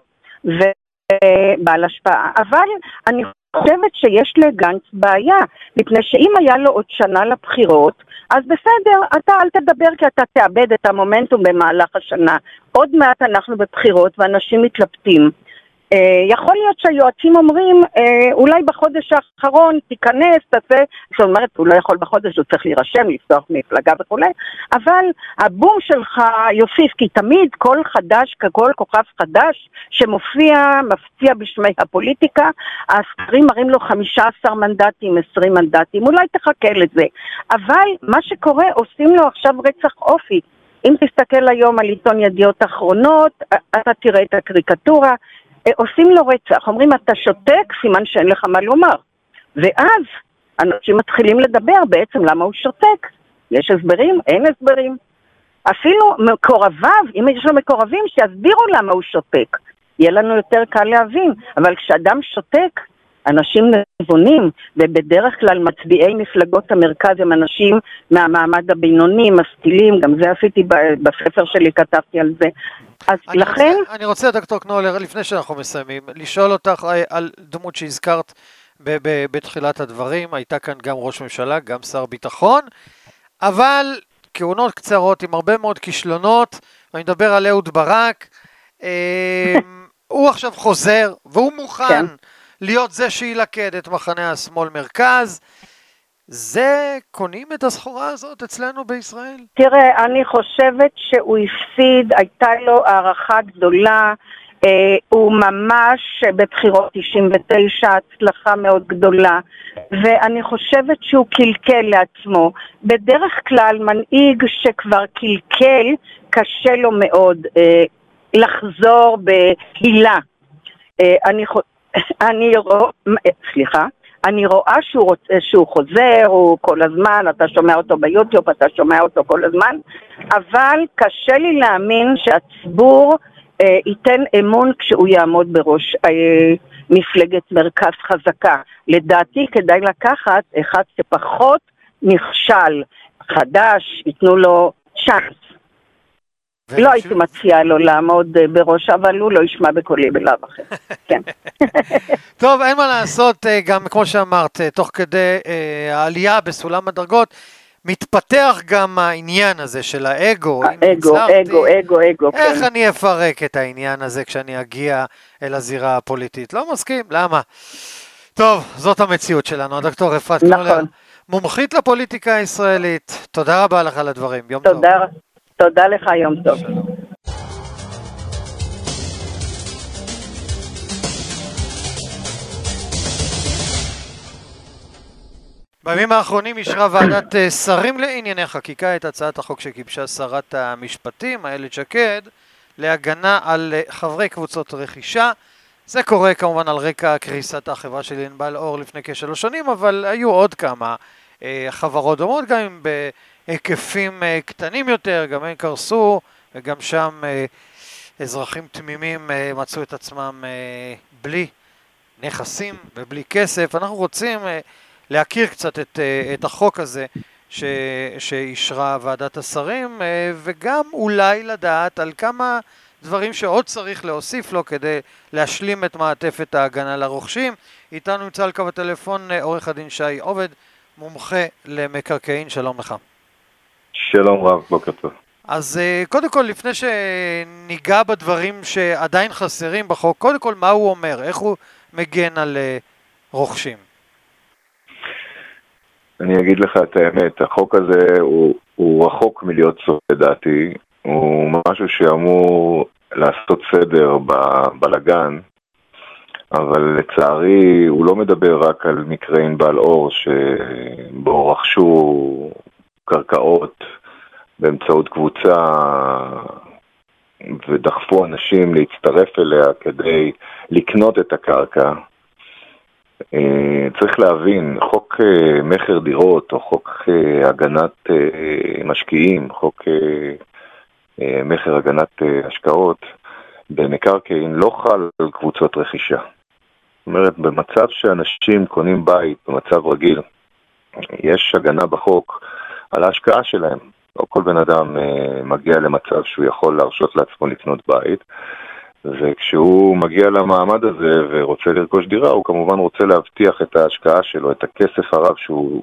ובעל השפעה. אבל אני חושבת שיש לגנץ בעיה, מפני שאם היה לו עוד שנה לבחירות, אז בסדר, אתה אל תדבר כי אתה תאבד את המומנטום במהלך השנה. עוד מעט אנחנו בבחירות ואנשים מתלבטים. אה, יכול להיות שהיועצים אומרים, אה, אולי בחודש האחרון תיכנס, תעשה, זאת אומרת, הוא לא יכול בחודש, הוא צריך להירשם, לפתוח מפלגה וכו', אבל הבום שלך יוסיף, כי תמיד כל חדש, כל כוכב חדש שמופיע, מפציע בשמי הפוליטיקה, הסקרים מראים לו חמישה עשר מנדטים, עשרים מנדטים, אולי תחכה לזה. אבל מה שקורה, עושים לו עכשיו רצח אופי. אם תסתכל היום על עיתון ידיעות אחרונות, אתה תראה את הקריקטורה, עושים לו רצח, אומרים אתה שותק, סימן שאין לך מה לומר. ואז אנשים מתחילים לדבר בעצם למה הוא שותק. יש הסברים? אין הסברים. אפילו מקורביו, אם יש לו מקורבים, שיסבירו למה הוא שותק. יהיה לנו יותר קל להבין. אבל כשאדם שותק, אנשים נבונים, ובדרך כלל מצביעי מפלגות המרכז הם אנשים מהמעמד הבינוני, משכילים, גם זה עשיתי בספר שלי, כתבתי על זה. אז אני לכן... רוצה, אני רוצה, דוקטור קנולר, לפני שאנחנו מסיימים, לשאול אותך על דמות שהזכרת ב- ב- בתחילת הדברים, הייתה כאן גם ראש ממשלה, גם שר ביטחון, אבל כהונות קצרות עם הרבה מאוד כישלונות, ואני מדבר על אהוד ברק, הוא עכשיו חוזר, והוא מוכן כן. להיות זה שילכד את מחנה השמאל מרכז, זה קונים את הסחורה הזאת אצלנו בישראל? תראה, אני חושבת שהוא הפסיד, הייתה לו הערכה גדולה, אה, הוא ממש בבחירות תשעים ותשע, הצלחה מאוד גדולה, ואני חושבת שהוא קלקל לעצמו. בדרך כלל מנהיג שכבר קלקל, קשה לו מאוד אה, לחזור בהילה. אה, אני, אני רואה, סליחה, אני רואה שהוא, רוצ... שהוא חוזר, הוא כל הזמן, אתה שומע אותו ביוטיוב, אתה שומע אותו כל הזמן, אבל קשה לי להאמין שהציבור אה, ייתן אמון כשהוא יעמוד בראש אה, מפלגת מרכז חזקה. לדעתי כדאי לקחת אחד שפחות נכשל, חדש, ייתנו לו צ'אנס. לא הייתי מציעה לו לעמוד בראש, אבל הוא לא ישמע בקולי בלב אחר. כן. טוב, אין מה לעשות, גם כמו שאמרת, תוך כדי העלייה בסולם הדרגות, מתפתח גם העניין הזה של האגו. האגו, אגו, אגו, אגו, כן. איך אני אפרק את העניין הזה כשאני אגיע אל הזירה הפוליטית? לא מסכים, למה? טוב, זאת המציאות שלנו, הדוקטור אפרת קנולר, מומחית לפוליטיקה הישראלית. תודה רבה לך על הדברים, יום טוב. תודה רבה. תודה לך, יום טוב. בימים האחרונים אישרה ועדת שרים לענייני חקיקה את הצעת החוק שגיבשה שרת המשפטים, איילת שקד, להגנה על חברי קבוצות רכישה. זה קורה כמובן על רקע קריסת החברה של ענבל אור לפני כשלוש שנים, אבל היו עוד כמה חברות דומות, גם אם בהיקפים קטנים יותר, גם הם קרסו, וגם שם אזרחים תמימים מצאו את עצמם בלי נכסים ובלי כסף. אנחנו רוצים להכיר קצת את, את החוק הזה ש, שאישרה ועדת השרים, וגם אולי לדעת על כמה דברים שעוד צריך להוסיף לו כדי להשלים את מעטפת ההגנה לרוכשים. איתנו נמצא על קו הטלפון עורך הדין שי עובד, מומחה למקרקעין. שלום לך. שלום רב, בוקר טוב. אז קודם כל, לפני שניגע בדברים שעדיין חסרים בחוק, קודם כל מה הוא אומר, איך הוא מגן על רוכשים? אני אגיד לך את האמת, החוק הזה הוא, הוא רחוק מלהיות סוף לדעתי, הוא משהו שאמור לעשות סדר בבלגן, אבל לצערי הוא לא מדבר רק על מקרה ענבל אור שבו רכשו קרקעות באמצעות קבוצה ודחפו אנשים להצטרף אליה כדי לקנות את הקרקע. צריך להבין, חוק מחר דירות או חוק הגנת משקיעים, חוק מחר הגנת השקעות, במקרקעין לא חל על קבוצות רכישה. זאת אומרת, במצב שאנשים קונים בית, במצב רגיל, יש הגנה בחוק על ההשקעה שלהם. לא כל בן אדם מגיע למצב שהוא יכול להרשות לעצמו לקנות בית, וכשהוא מגיע למעמד הזה ורוצה לרכוש דירה, הוא כמובן רוצה להבטיח את ההשקעה שלו, את הכסף הרב שהוא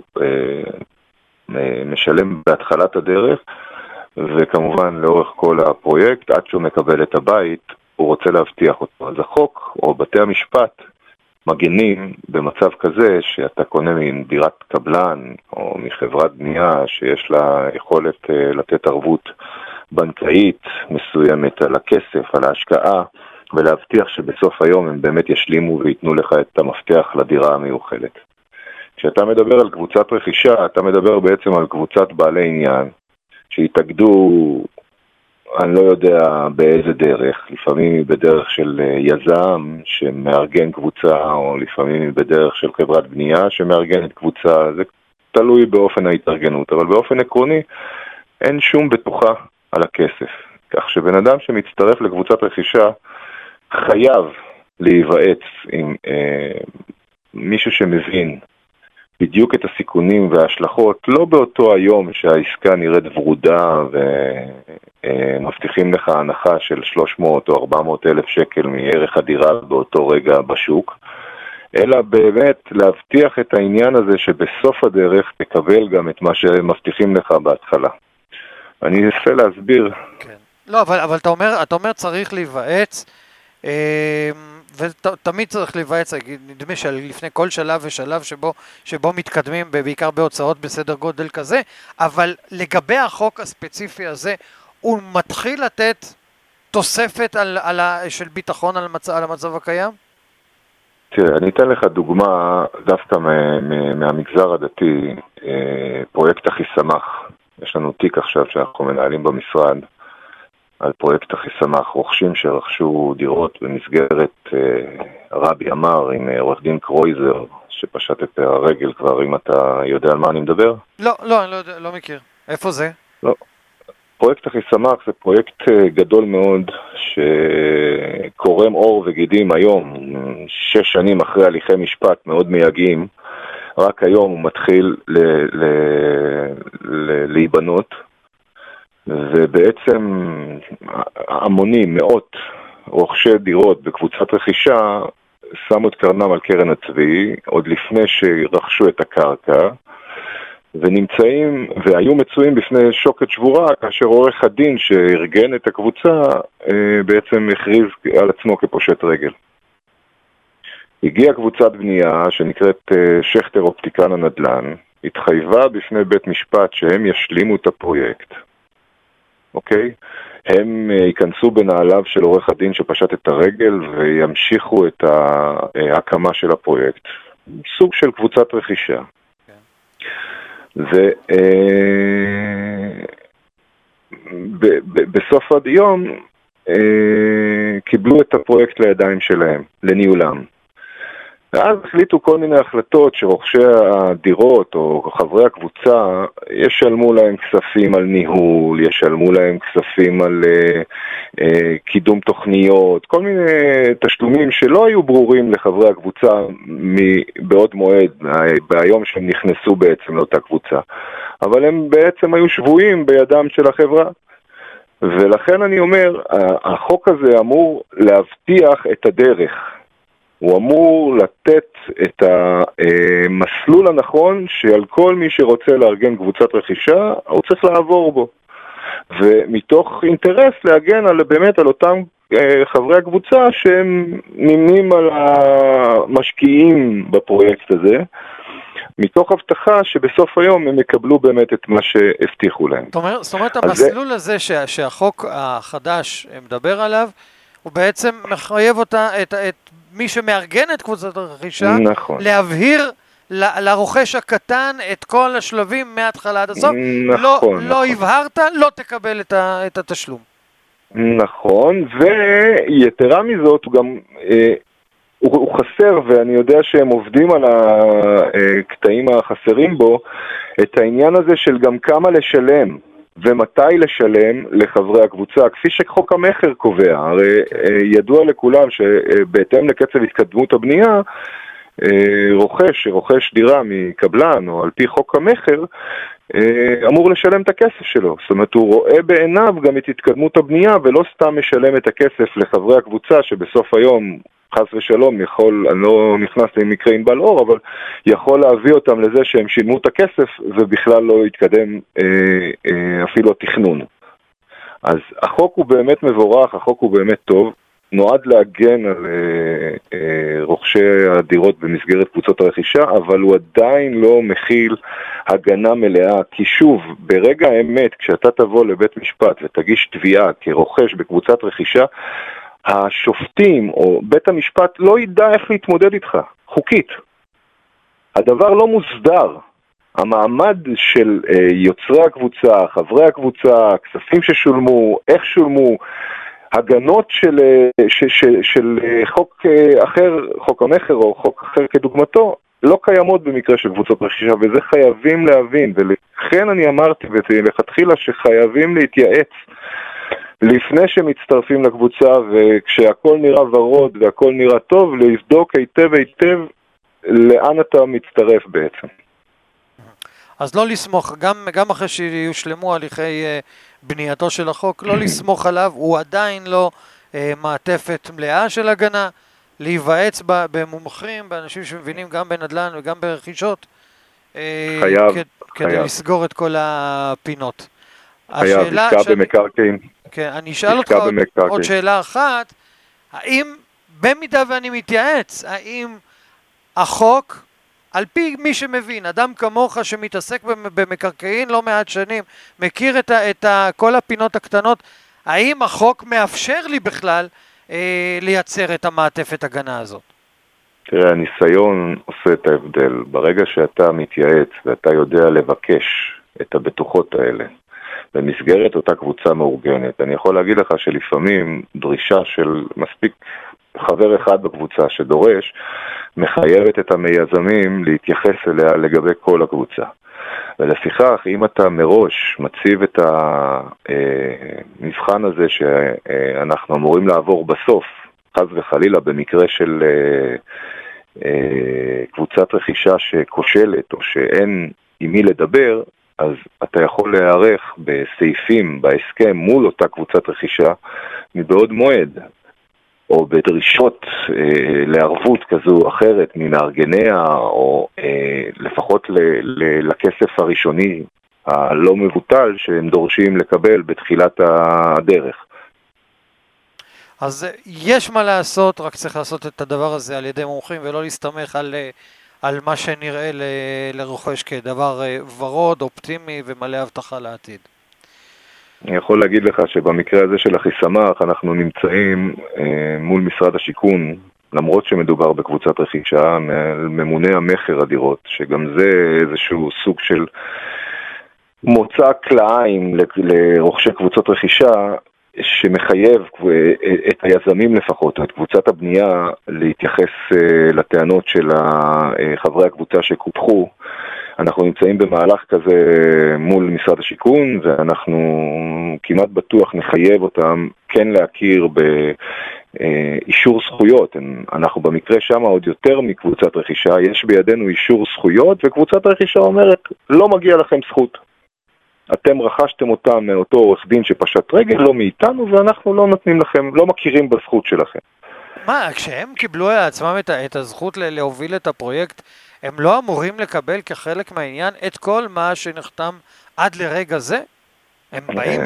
משלם בהתחלת הדרך, וכמובן לאורך כל הפרויקט, עד שהוא מקבל את הבית, הוא רוצה להבטיח אותו. אז החוק או בתי המשפט מגנים במצב כזה שאתה קונה מדירת קבלן או מחברת בנייה שיש לה יכולת לתת ערבות בנקאית מסוימת על הכסף, על ההשקעה, ולהבטיח שבסוף היום הם באמת ישלימו ויתנו לך את המפתח לדירה המיוחלת. כשאתה מדבר על קבוצת רכישה, אתה מדבר בעצם על קבוצת בעלי עניין, שהתאגדו, אני לא יודע באיזה דרך, לפעמים היא בדרך של יזם שמארגן קבוצה, או לפעמים היא בדרך של חברת בנייה שמארגנת קבוצה, זה תלוי באופן ההתארגנות, אבל באופן עקרוני אין שום בטוחה על הכסף. כך שבן אדם שמצטרף לקבוצת רכישה חייב להיוועץ עם אה, מישהו שמבין בדיוק את הסיכונים וההשלכות, לא באותו היום שהעסקה נראית ורודה ומבטיחים לך הנחה של שלוש מאות או ארבע מאות אלף שקל מערך הדירה באותו רגע בשוק, אלא באמת להבטיח את העניין הזה שבסוף הדרך תקבל גם את מה שהם מבטיחים לך בהתחלה. אני אנסה להסביר. כן. לא, אבל, אבל אתה אומר, אתה אומר צריך להיוועץ, אה, ותמיד צריך להיוועץ, נדמה שלפני כל שלב ושלב שבו, שבו מתקדמים, בעיקר בהוצאות בסדר גודל כזה, אבל לגבי החוק הספציפי הזה, הוא מתחיל לתת תוספת על, על, של ביטחון על, מצ, על המצב הקיים? תראה, אני אתן לך דוגמה דווקא מהמגזר הדתי, פרויקט אחיסמך. יש לנו תיק עכשיו שאנחנו מנהלים במשרד על פרויקט אחיסמך, רוכשים שרכשו דירות במסגרת רבי אמר עם עורך דין קרויזר, שפשט את הרגל כבר, אם אתה יודע על מה אני מדבר? לא, לא, אני לא, יודע, לא מכיר. איפה זה? לא. פרויקט אחיסמך זה פרויקט גדול מאוד שקורם אור וגידים היום, שש שנים אחרי הליכי משפט מאוד מייגעים, רק היום הוא מתחיל ל- ל- ל- להיבנות, ובעצם המונים, מאות רוכשי דירות בקבוצת רכישה שמו את קרנם על קרן הצבי, עוד לפני שרכשו את הקרקע, ונמצאים והיו מצויים בפני שוקת שבורה, כאשר עורך הדין שארגן את הקבוצה בעצם הכריז על עצמו כפושט רגל. הגיעה קבוצת בנייה שנקראת שכטר אופטיקן הנדל"ן, התחייבה בפני בית משפט שהם ישלימו את הפרויקט, אוקיי? הם ייכנסו בנעליו של עורך הדין שפשט את הרגל וימשיכו את ההקמה של הפרויקט. סוג של קבוצת רכישה. ובסוף היום קיבלו את הפרויקט לידיים שלהם, לניהולם. ואז החליטו כל מיני החלטות שרוכשי הדירות או חברי הקבוצה ישלמו להם כספים על ניהול, ישלמו להם כספים על uh, uh, קידום תוכניות, כל מיני תשלומים שלא היו ברורים לחברי הקבוצה בעוד מועד, ביום שהם נכנסו בעצם לאותה קבוצה. אבל הם בעצם היו שבויים בידם של החברה. ולכן אני אומר, החוק הזה אמור להבטיח את הדרך. הוא אמור לתת את המסלול הנכון שעל כל מי שרוצה לארגן קבוצת רכישה, הוא צריך לעבור בו. ומתוך אינטרס להגן על, באמת על אותם חברי הקבוצה שהם נמנים על המשקיעים בפרויקט הזה, מתוך הבטחה שבסוף היום הם יקבלו באמת את מה שהבטיחו להם. זאת אומרת, המסלול הזה שהחוק החדש מדבר עליו, הוא בעצם מחייב אותה, את, את מי שמארגן את קבוצת הרכישה, נכון. להבהיר ל- לרוכש הקטן את כל השלבים מההתחלה עד הסוף. נכון, לא, נכון. לא הבהרת, לא תקבל את, ה- את התשלום. נכון, ויתרה מזאת הוא גם, אה, הוא, הוא חסר, ואני יודע שהם עובדים על הקטעים החסרים בו, את העניין הזה של גם כמה לשלם ומתי לשלם לחברי הקבוצה, כפי שחוק המחר קובע. הרי אה, ידוע לכולם שבהתאם לקצב התקדמות הבנייה, רוכש שרוכש דירה מקבלן או על פי חוק המחר אמור לשלם את הכסף שלו. זאת אומרת, הוא רואה בעיניו גם את התקדמות הבנייה ולא סתם משלם את הכסף לחברי הקבוצה שבסוף היום חס ושלום יכול, אני לא נכנס למקרה ענבל אור, אבל יכול להביא אותם לזה שהם שילמו את הכסף ובכלל לא יתקדם אה, אה, אפילו התכנון. אז החוק הוא באמת מבורך, החוק הוא באמת טוב, נועד להגן על אה, אה, רוכשי הדירות במסגרת קבוצות הרכישה, אבל הוא עדיין לא מכיל הגנה מלאה, כי שוב, ברגע האמת, כשאתה תבוא לבית משפט ותגיש תביעה כרוכש בקבוצת רכישה, השופטים או בית המשפט לא ידע איך להתמודד איתך, חוקית. הדבר לא מוסדר. המעמד של אה, יוצרי הקבוצה, חברי הקבוצה, כספים ששולמו, איך שולמו, הגנות של, של, של, של חוק אחר, חוק המחר או חוק אחר כדוגמתו, לא קיימות במקרה של קבוצות רכישה, וזה חייבים להבין, ולכן אני אמרתי ולכתחילה שחייבים להתייעץ לפני שמצטרפים לקבוצה, וכשהכל נראה ורוד והכל נראה טוב, לבדוק היטב היטב לאן אתה מצטרף בעצם. אז לא לסמוך, גם, גם אחרי שיושלמו הליכי בנייתו של החוק, לא לסמוך עליו, הוא עדיין לא אה, מעטפת מלאה של הגנה, להיוועץ במומחים, באנשים שמבינים גם בנדל"ן וגם ברכישות, אה, חייב, כד, חייב. כדי לסגור את כל הפינות. חייב, עסקה שאני, במקרקעין. כן, אני אשאל אותך עוד, עוד שאלה אחת, האם, במידה ואני מתייעץ, האם החוק, על פי מי שמבין, אדם כמוך שמתעסק במקרקעין לא מעט שנים, מכיר את, ה, את ה, כל הפינות הקטנות, האם החוק מאפשר לי בכלל אה, לייצר את המעטפת הגנה הזאת? תראה, הניסיון עושה את ההבדל. ברגע שאתה מתייעץ ואתה יודע לבקש את הבטוחות האלה, במסגרת אותה קבוצה מאורגנת, אני יכול להגיד לך שלפעמים דרישה של מספיק חבר אחד בקבוצה שדורש, מחייבת את המייזמים להתייחס אליה לגבי כל הקבוצה. ולפיכך, אם אתה מראש מציב את המבחן הזה שאנחנו אמורים לעבור בסוף, חס וחלילה במקרה של קבוצת רכישה שכושלת או שאין עם מי לדבר, אז אתה יכול להיערך בסעיפים, בהסכם מול אותה קבוצת רכישה מבעוד מועד, או בדרישות אה, לערבות כזו או אחרת ממארגניה, או אה, לפחות ל, ל, לכסף הראשוני הלא מבוטל שהם דורשים לקבל בתחילת הדרך. אז יש מה לעשות, רק צריך לעשות את הדבר הזה על ידי מומחים ולא להסתמך על, על מה שנראה ל, לרוכש כדבר ורוד, אופטימי ומלא הבטחה לעתיד. אני יכול להגיד לך שבמקרה הזה של אחיסמך אנחנו נמצאים אה, מול משרד השיכון, למרות שמדובר בקבוצת רכישה, ממונה המחר הדירות, שגם זה איזשהו סוג של מוצא כלאיים לרוכשי קבוצות רכישה, שמחייב את היזמים לפחות, את קבוצת הבנייה, להתייחס אה, לטענות של חברי הקבוצה שקופחו. אנחנו נמצאים במהלך כזה מול משרד השיכון, ואנחנו כמעט בטוח נחייב אותם כן להכיר באישור זכויות. אנחנו במקרה שם עוד יותר מקבוצת רכישה, יש בידינו אישור זכויות, וקבוצת הרכישה אומרת, לא מגיע לכם זכות. אתם רכשתם אותם מאותו עורך דין שפשט רגל, לא מאיתנו, ואנחנו לא נותנים לכם, לא מכירים בזכות שלכם. מה, כשהם קיבלו על עצמם את, את הזכות להוביל את הפרויקט, הם לא אמורים לקבל כחלק מהעניין את כל מה שנחתם עד לרגע זה? הם באים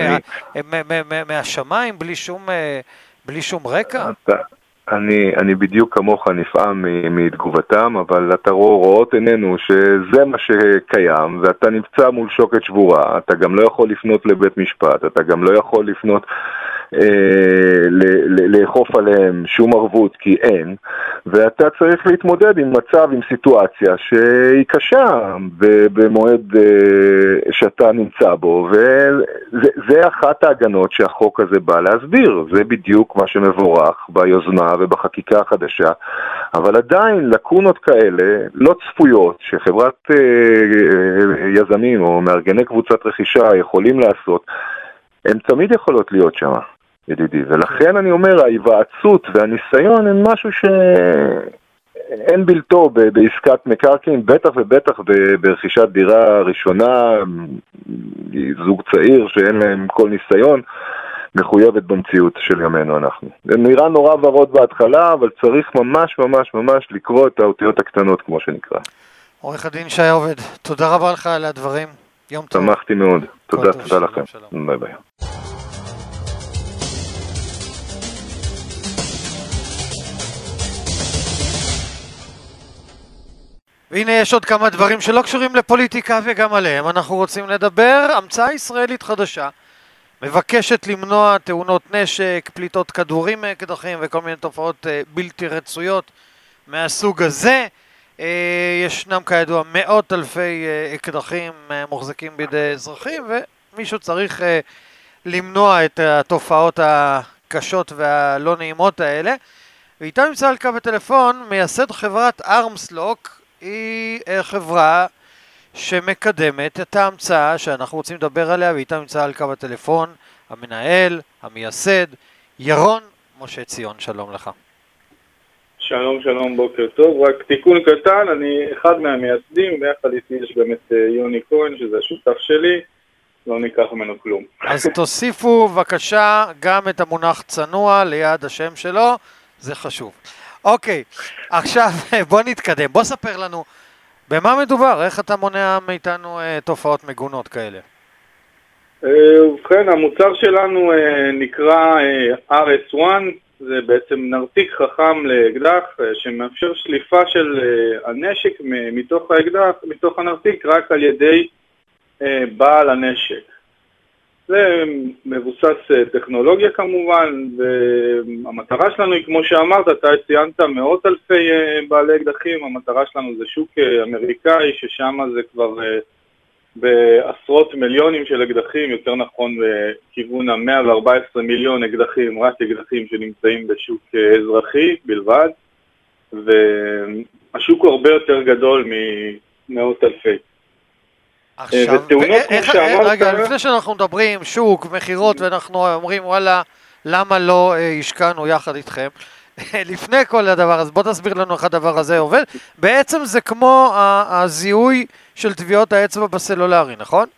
מהשמיים בלי שום, בלי שום רקע? אני, אני בדיוק כמוך נפעם מתגובתם, אבל אתה רואות עינינו שזה מה שקיים, ואתה נמצא מול שוקת שבורה, אתה גם לא יכול לפנות לבית משפט, אתה גם לא יכול לפנות לאכוף עליהם שום ערבות כי אין, ואתה צריך להתמודד עם מצב, עם סיטואציה שהיא קשה במועד שאתה נמצא בו, וזה אחת ההגנות שהחוק הזה בא להסביר. זה בדיוק מה שמבורך ביוזמה ובחקיקה החדשה, אבל עדיין לקונות כאלה לא צפויות שחברת יזמים או מארגני קבוצת רכישה יכולים לעשות, הן תמיד יכולות להיות שם, ידידי. ולכן אני אומר, ההיוועצות והניסיון הם משהו שאין בלתו בעסקת מקרקעין, בטח ובטח ברכישת דירה ראשונה, זוג צעיר שאין להם כל ניסיון, מחויבת במציאות של ימינו אנחנו. זה נראה נורא ורוד בהתחלה, אבל צריך ממש ממש ממש לקרוא את האותיות הקטנות כמו שנקרא. עורך הדין שי עובד, תודה רבה לך על הדברים. יום טוב. שמחתי מאוד. תודה, תודה לכם. ביי ביי. והנה יש עוד כמה דברים שלא קשורים לפוליטיקה וגם עליהם אנחנו רוצים לדבר. המצאה ישראלית חדשה מבקשת למנוע תאונות נשק, פליטות כדורים מאקדחים וכל מיני תופעות בלתי רצויות מהסוג הזה. ישנם כידוע מאות אלפי אקדחים מוחזקים בידי אזרחים, ומישהו צריך למנוע את התופעות הקשות והלא נעימות האלה. ואיתה נמצא על קו הטלפון מייסד חברת ארמסלוק. היא חברה שמקדמת את ההמצאה שאנחנו רוצים לדבר עליה, ואיתה נמצא על קו הטלפון המנהל, המייסד, ירון משה ציון. שלום לך. שלום, שלום, בוקר טוב. רק תיקון קטן, אני אחד מהמייסדים, ביחד איתי יש באמת יוני כהן, שזה השותף שלי, לא ניקח ממנו כלום. אז תוסיפו בבקשה גם את המונח צנוע ליד השם שלו, זה חשוב. אוקיי, עכשיו בוא נתקדם, בוא ספר לנו במה מדובר, איך אתה מונע מאיתנו אה, תופעות מגונות כאלה? ובכן, המוצר שלנו אה, נקרא אה, אר אס אחת, זה בעצם נרתיק חכם לאקדח שמאפשר שליפה של הנשק מתוך האקדח, מתוך הנרתיק, רק על ידי בעל הנשק. זה מבוסס טכנולוגיה כמובן, והמטרה שלנו היא, כמו שאמרת, אתה ציינת מאות אלפי בעלי אקדחים, המטרה שלנו זה שוק אמריקאי, ששם זה כבר בעשרות מיליונים של אקדחים, יותר נכון בכיוון ה-מאה וארבע עשרה מיליון אקדחים, רק אקדחים שנמצאים בשוק אזרחי בלבד, והשוק הוא הרבה יותר גדול ממאות אלפי. עכשיו, רגע, לפני שאנחנו מדברים שוק, מחירות, ואנחנו אומרים וואלה, למה לא השקענו יחד איתכם? לפני כל הדבר הזה, בוא תסביר לנו איך הדבר הזה עובד. בעצם זה כמו הזיהוי של טביעות האצבע בסלולרי, נכון?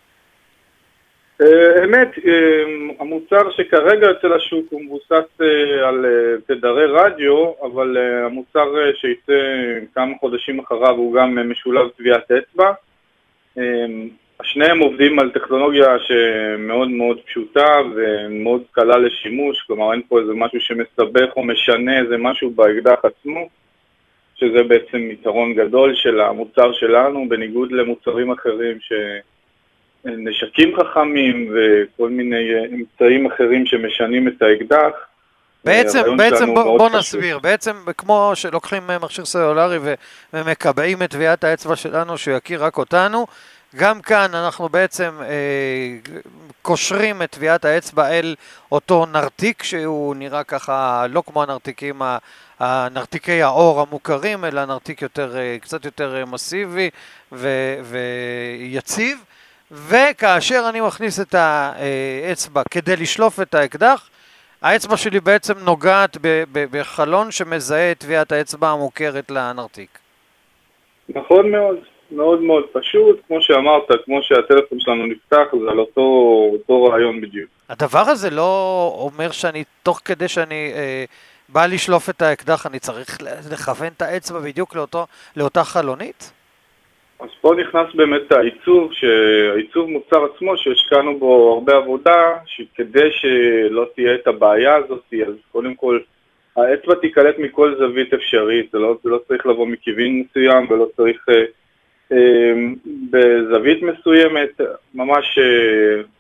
אמת, המוצר שכרגע אצל השוק הוא מבוסס על תדרי רדיו, אבל המוצר שיצא כמה חודשים אחריו הוא גם משולב טביעת אצבע. השניהם עובדים על טכנולוגיה שמאוד מאוד פשוטה ומאוד קלה לשימוש, כלומר אין פה איזה משהו שמסבך או משנה איזה משהו באקדח עצמו, שזה בעצם יתרון גדול של המוצר שלנו, בניגוד למוצרים אחרים שנשקים חכמים וכל מיני אמצעים אחרים שמשנים את האקדח. בעצם, בעצם בוא, בוא נסביר, בעצם כמו שלוקחים מכשיר סלולרי ומקבעים את טביעת האצבע שלנו שהוא יכיר רק אותנו, גם כאן אנחנו בעצם אה, קושרים את טביעת האצבע אל אותו נרתיק שהוא נראה ככה לא כמו הנרתיקים, הנרתיקי האור המוכרים, אלא נרתיק יותר, קצת יותר מסיבי ו, ויציב, וכאשר אני מכניס את האצבע כדי לשלוף את האקדח, האצבע שלי בעצם נוגעת בחלון שמזהה את טביעת האצבע המוכרת לנרתיק. נכון מאוד, מאוד מאוד פשוט, כמו שאמרת, כמו שהטלפון שלנו נפתח, זה על אותו, אותו רעיון בדיוק. הדבר הזה לא אומר שאני, תוך כדי שאני אה, בא לשלוף את האקדח, אני צריך לכוון את האצבע בדיוק לאותו, לאותה חלונית? אז פה נכנס באמת העיצוב, שהעיצוב מוצר עצמו שהשקענו בו הרבה עבודה, שכדי שלא תהיה את הבעיה הזאת, אז קודם כל האצבע תיקלט מכל זווית אפשרית, זה לא, זה לא צריך לבוא מכיוון מסוים ולא צריך אה, אה, בזווית מסוימת, ממש אה,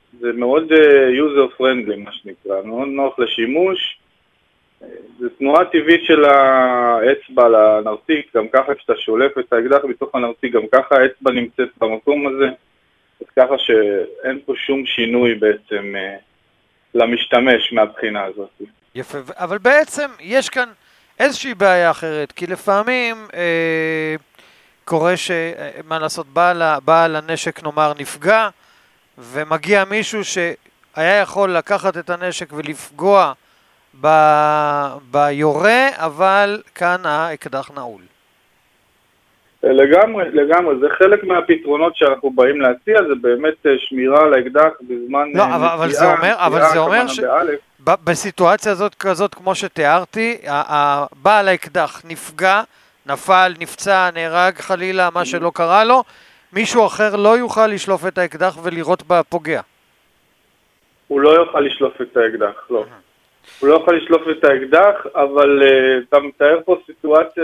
זה מאוד user friendly, מה שנקרא, מאוד נוח לשימוש. זה תנועה טבעית של האצבע לנרתיק, גם ככה כשאתה שולף את האקדח בתוך הנרתיק, גם ככה האצבע נמצאת במקום הזה, אז ככה שאין פה שום שינוי בעצם למשתמש מהבחינה הזאת. יפה, אבל בעצם יש כאן איזושהי בעיה אחרת, כי לפעמים אה, קורה שמה לעשות, בעל, בעל הנשק נאמר נפגע, ומגיע מישהו שהיה יכול לקחת את הנשק ולפגוע ב, ביורה, אבל כאן האקדח נעול. לגמרי, לגמרי, זה חלק מהפתרונות שאנחנו באים להציע, זה באמת שמירה על האקדח בזמן לא, אבל, אבל זה אומר, אבל זה אומר שבסיטואציה הזאת כזאת, כמו שתיארתי, הבעל האקדח נפגע, נפל, נפצע, נהרג חלילה, מה שלא קרה לו, מישהו אחר לא יוכל לשלוף את האקדח ולירות בפוגע. הוא לא יוכל לשלוף את האקדח, לא. הוא לא יכול לשלוף את האקדח, אבל uh, אתה מתאר פה סיטואציה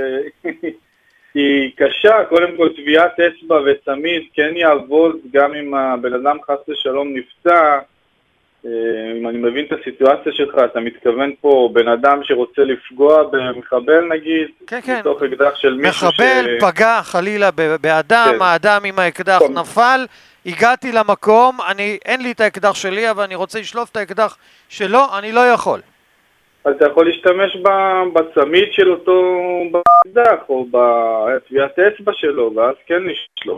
שהיא קשה. קודם כל, טביעת אצבע וצמיד כן יעבוד גם אם הבן אדם חס ושלום נפצע. Uh, אם אני מבין את הסיטואציה שלך, אתה מתכוון פה בן אדם שרוצה לפגוע במחבל נגיד, כן, כן. בתוך אקדח של מישהו מחבל ש... פגע חלילה באדם, כן. האדם עם האקדח כן. נפל, הגעתי למקום, אני, אין לי את האקדח שלי, אבל אני רוצה לשלוף את האקדח שלו, אני לא יכול. אז אתה יכול להשתמש בצמיד של אותו באקדח, או בטביעת אצבע שלו, ואז כן לשלוף.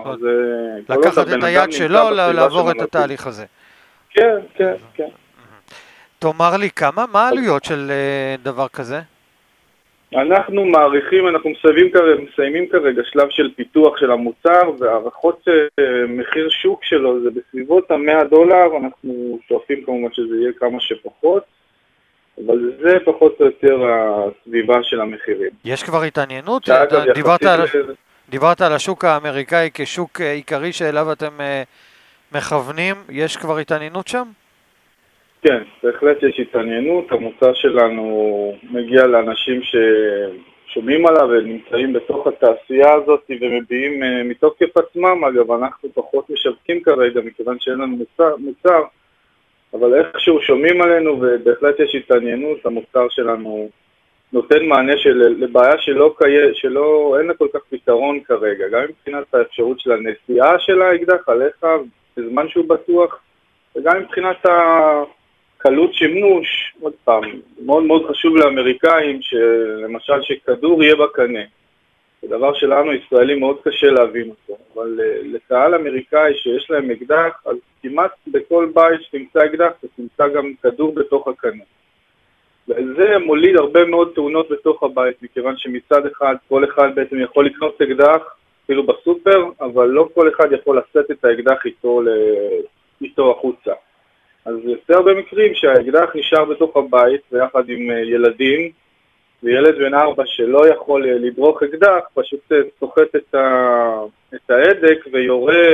לקחת את היד שלו, לעבור את התהליך הזה. כן, כן, כן. תאמר לי כמה, מה העלויות של דבר כזה? אנחנו מעריכים, אנחנו מסיימים כרגע, מסיימים כרגע שלב של פיתוח של המוצר, והערכות מחיר שוק שלו זה בסביבות ה-מאה דולר, אנחנו שואפים כמובן שזה יהיה כמה שפחות, אבל זה פחות או יותר הסביבה של המחירים. יש כבר התעניינות? דיברת על, דיברת על השוק האמריקאי כשוק עיקרי שאליו אתם מכוונים, יש כבר התעניינות שם? כן, בהחלט יש התעניינות, המוצר שלנו מגיע לאנשים ששומעים עליו ונמצאים בתוך התעשייה הזאת ומביאים מתוקף עצמם. אגב, אנחנו פחות משווקים כרגע מכיוון שאין לנו מוצר, מוצר, אבל איכשהו שומעים עלינו ובהחלט יש התעניינות. המוצר שלנו נותן מענה של, לבעיה שלא, שלא אין לה כל כך פתרון כרגע, גם מבחינת האפשרות של הנסיעה של האקדח עליך בזמן שהוא בטוח, וגם מבחינת ה... קלות שימוש, עוד פעם, מאוד מאוד חשוב לאמריקאים שלמשל שכדור יהיה בקנה. זה דבר שלנו, ישראלים, מאוד קשה להבין אותו. אבל לקהל אמריקאי שיש להם אקדח, אז כמעט בכל בית שתמצא אקדח, תמצא גם כדור בתוך הקנה. וזה מוליד הרבה מאוד תאונות בתוך הבית, מכיוון שמצד אחד, כל אחד בעצם יכול לקנות אקדח, אפילו בסופר, אבל לא כל אחד יכול לשאת את האקדח איתו, איתו החוצה. אז יוצא הרבה מקרים שהאקדח נשאר בתוך הבית ביחד עם ילדים, וילד בן ארבע שלא יכול לדרוך אקדח, פשוט סוחט את, ה... את ההדק ויורה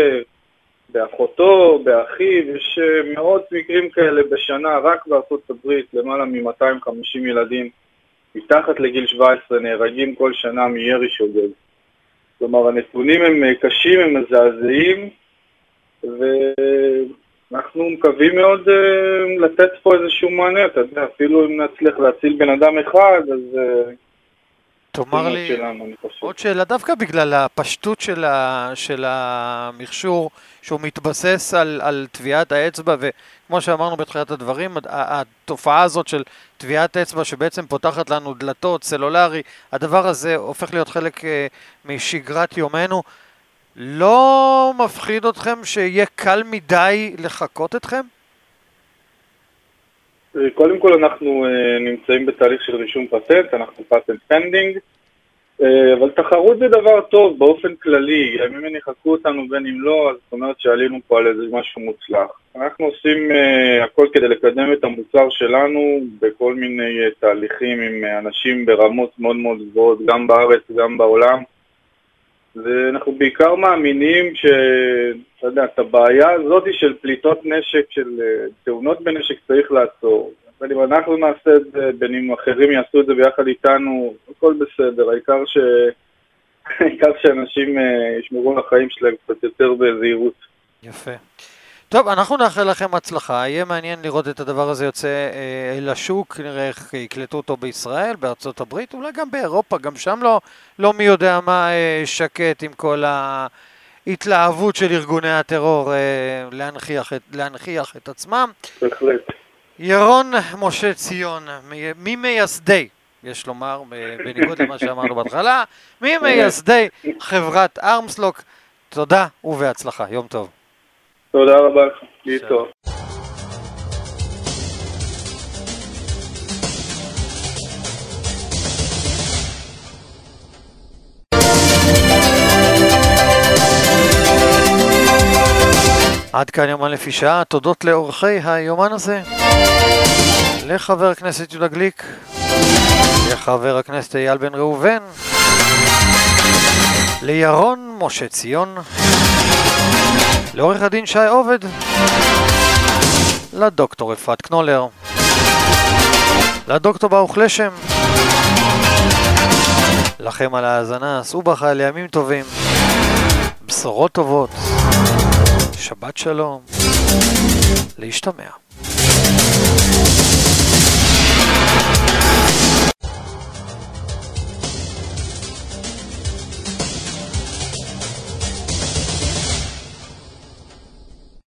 באחותו, באחיו. יש מאות מקרים כאלה בשנה, רק בארצות הברית, למעלה מ-מאתיים וחמישים ילדים מתחת לגיל שבע עשרה נהרגים כל שנה מירי שוגג. כלומר, הנתונים הם קשים, הם מזעזעים, ו... אנחנו מקווים מאוד uh, לתת פה איזשהו מענה, אתה יודע, אפילו אם נצליח להציל בן אדם אחד, אז... Uh, תאמר לי, שלנו, עוד שאלה, דווקא בגלל הפשטות של, ה, של המכשור, שהוא מתבסס על, על טביעת האצבע, וכמו שאמרנו בתחילת הדברים, התופעה הזאת של טביעת אצבע שבעצם פותחת לנו דלתות, סלולרי, הדבר הזה הופך להיות חלק uh, משגרת יומנו, לא מפחיד אתכם שיהיה קל מדי לחכות אתכם? קודם כל אנחנו uh, נמצאים בתהליך של רישום פטנט, אנחנו פטנט פנדינג, uh, אבל תחרות זה דבר טוב באופן כללי, אם הם יחכו אותנו בין אם לא, אז זאת אומרת שעלינו פה על איזה משהו מוצלח. אנחנו עושים uh, הכל כדי לקדם את המוצר שלנו בכל מיני uh, תהליכים עם uh, אנשים ברמות מאוד מאוד גבוהות, גם בארץ וגם בעולם. ואנחנו בעיקר מאמינים שאתה יודע, את הבעיה הזאת של פליטות נשק, של תאונות בנשק צריך לעצור. אבל אם אנחנו נעשה את זה, בין אם אחרים יעשו את זה ביחד איתנו, הכל בסדר. העיקר, ש... העיקר שאנשים ישמרו על החיים שלהם קצת יותר בזהירות. יפה. טוב, אנחנו נאחל לכם הצלחה, יהיה מעניין לראות את הדבר הזה יוצא אה, אל השוק, נראה איך יקלטו אותו בישראל, בארצות הברית, אולי גם באירופה, גם שם לא, לא מי יודע מה אה, שקט עם כל ההתלהבות של ארגוני הטרור אה, להנחיח, את, להנחיח את עצמם. בהחלט. ירון משה ציון, ממייסדי, יש לומר, בניגוד למה שאמרנו בהתחלה, ממייסדי חברת ארמסלוק, תודה ובהצלחה, יום טוב. תודה רבה, להתראות. עד כאן יומן לפי שעה, תודות לאורחי היומן הזה, לחבר הכנסת יהודה גליק, לחבר הכנסת אייל בן ראובן, לירון משה ציון, לעורך הדין שי עובד, לדוקטור אפרת קנולר, לדוקטור ברוך לשם, לכם על ההאזנה, סעו ברכה לימים טובים, בשורות טובות, שבת שלום, להשתמע.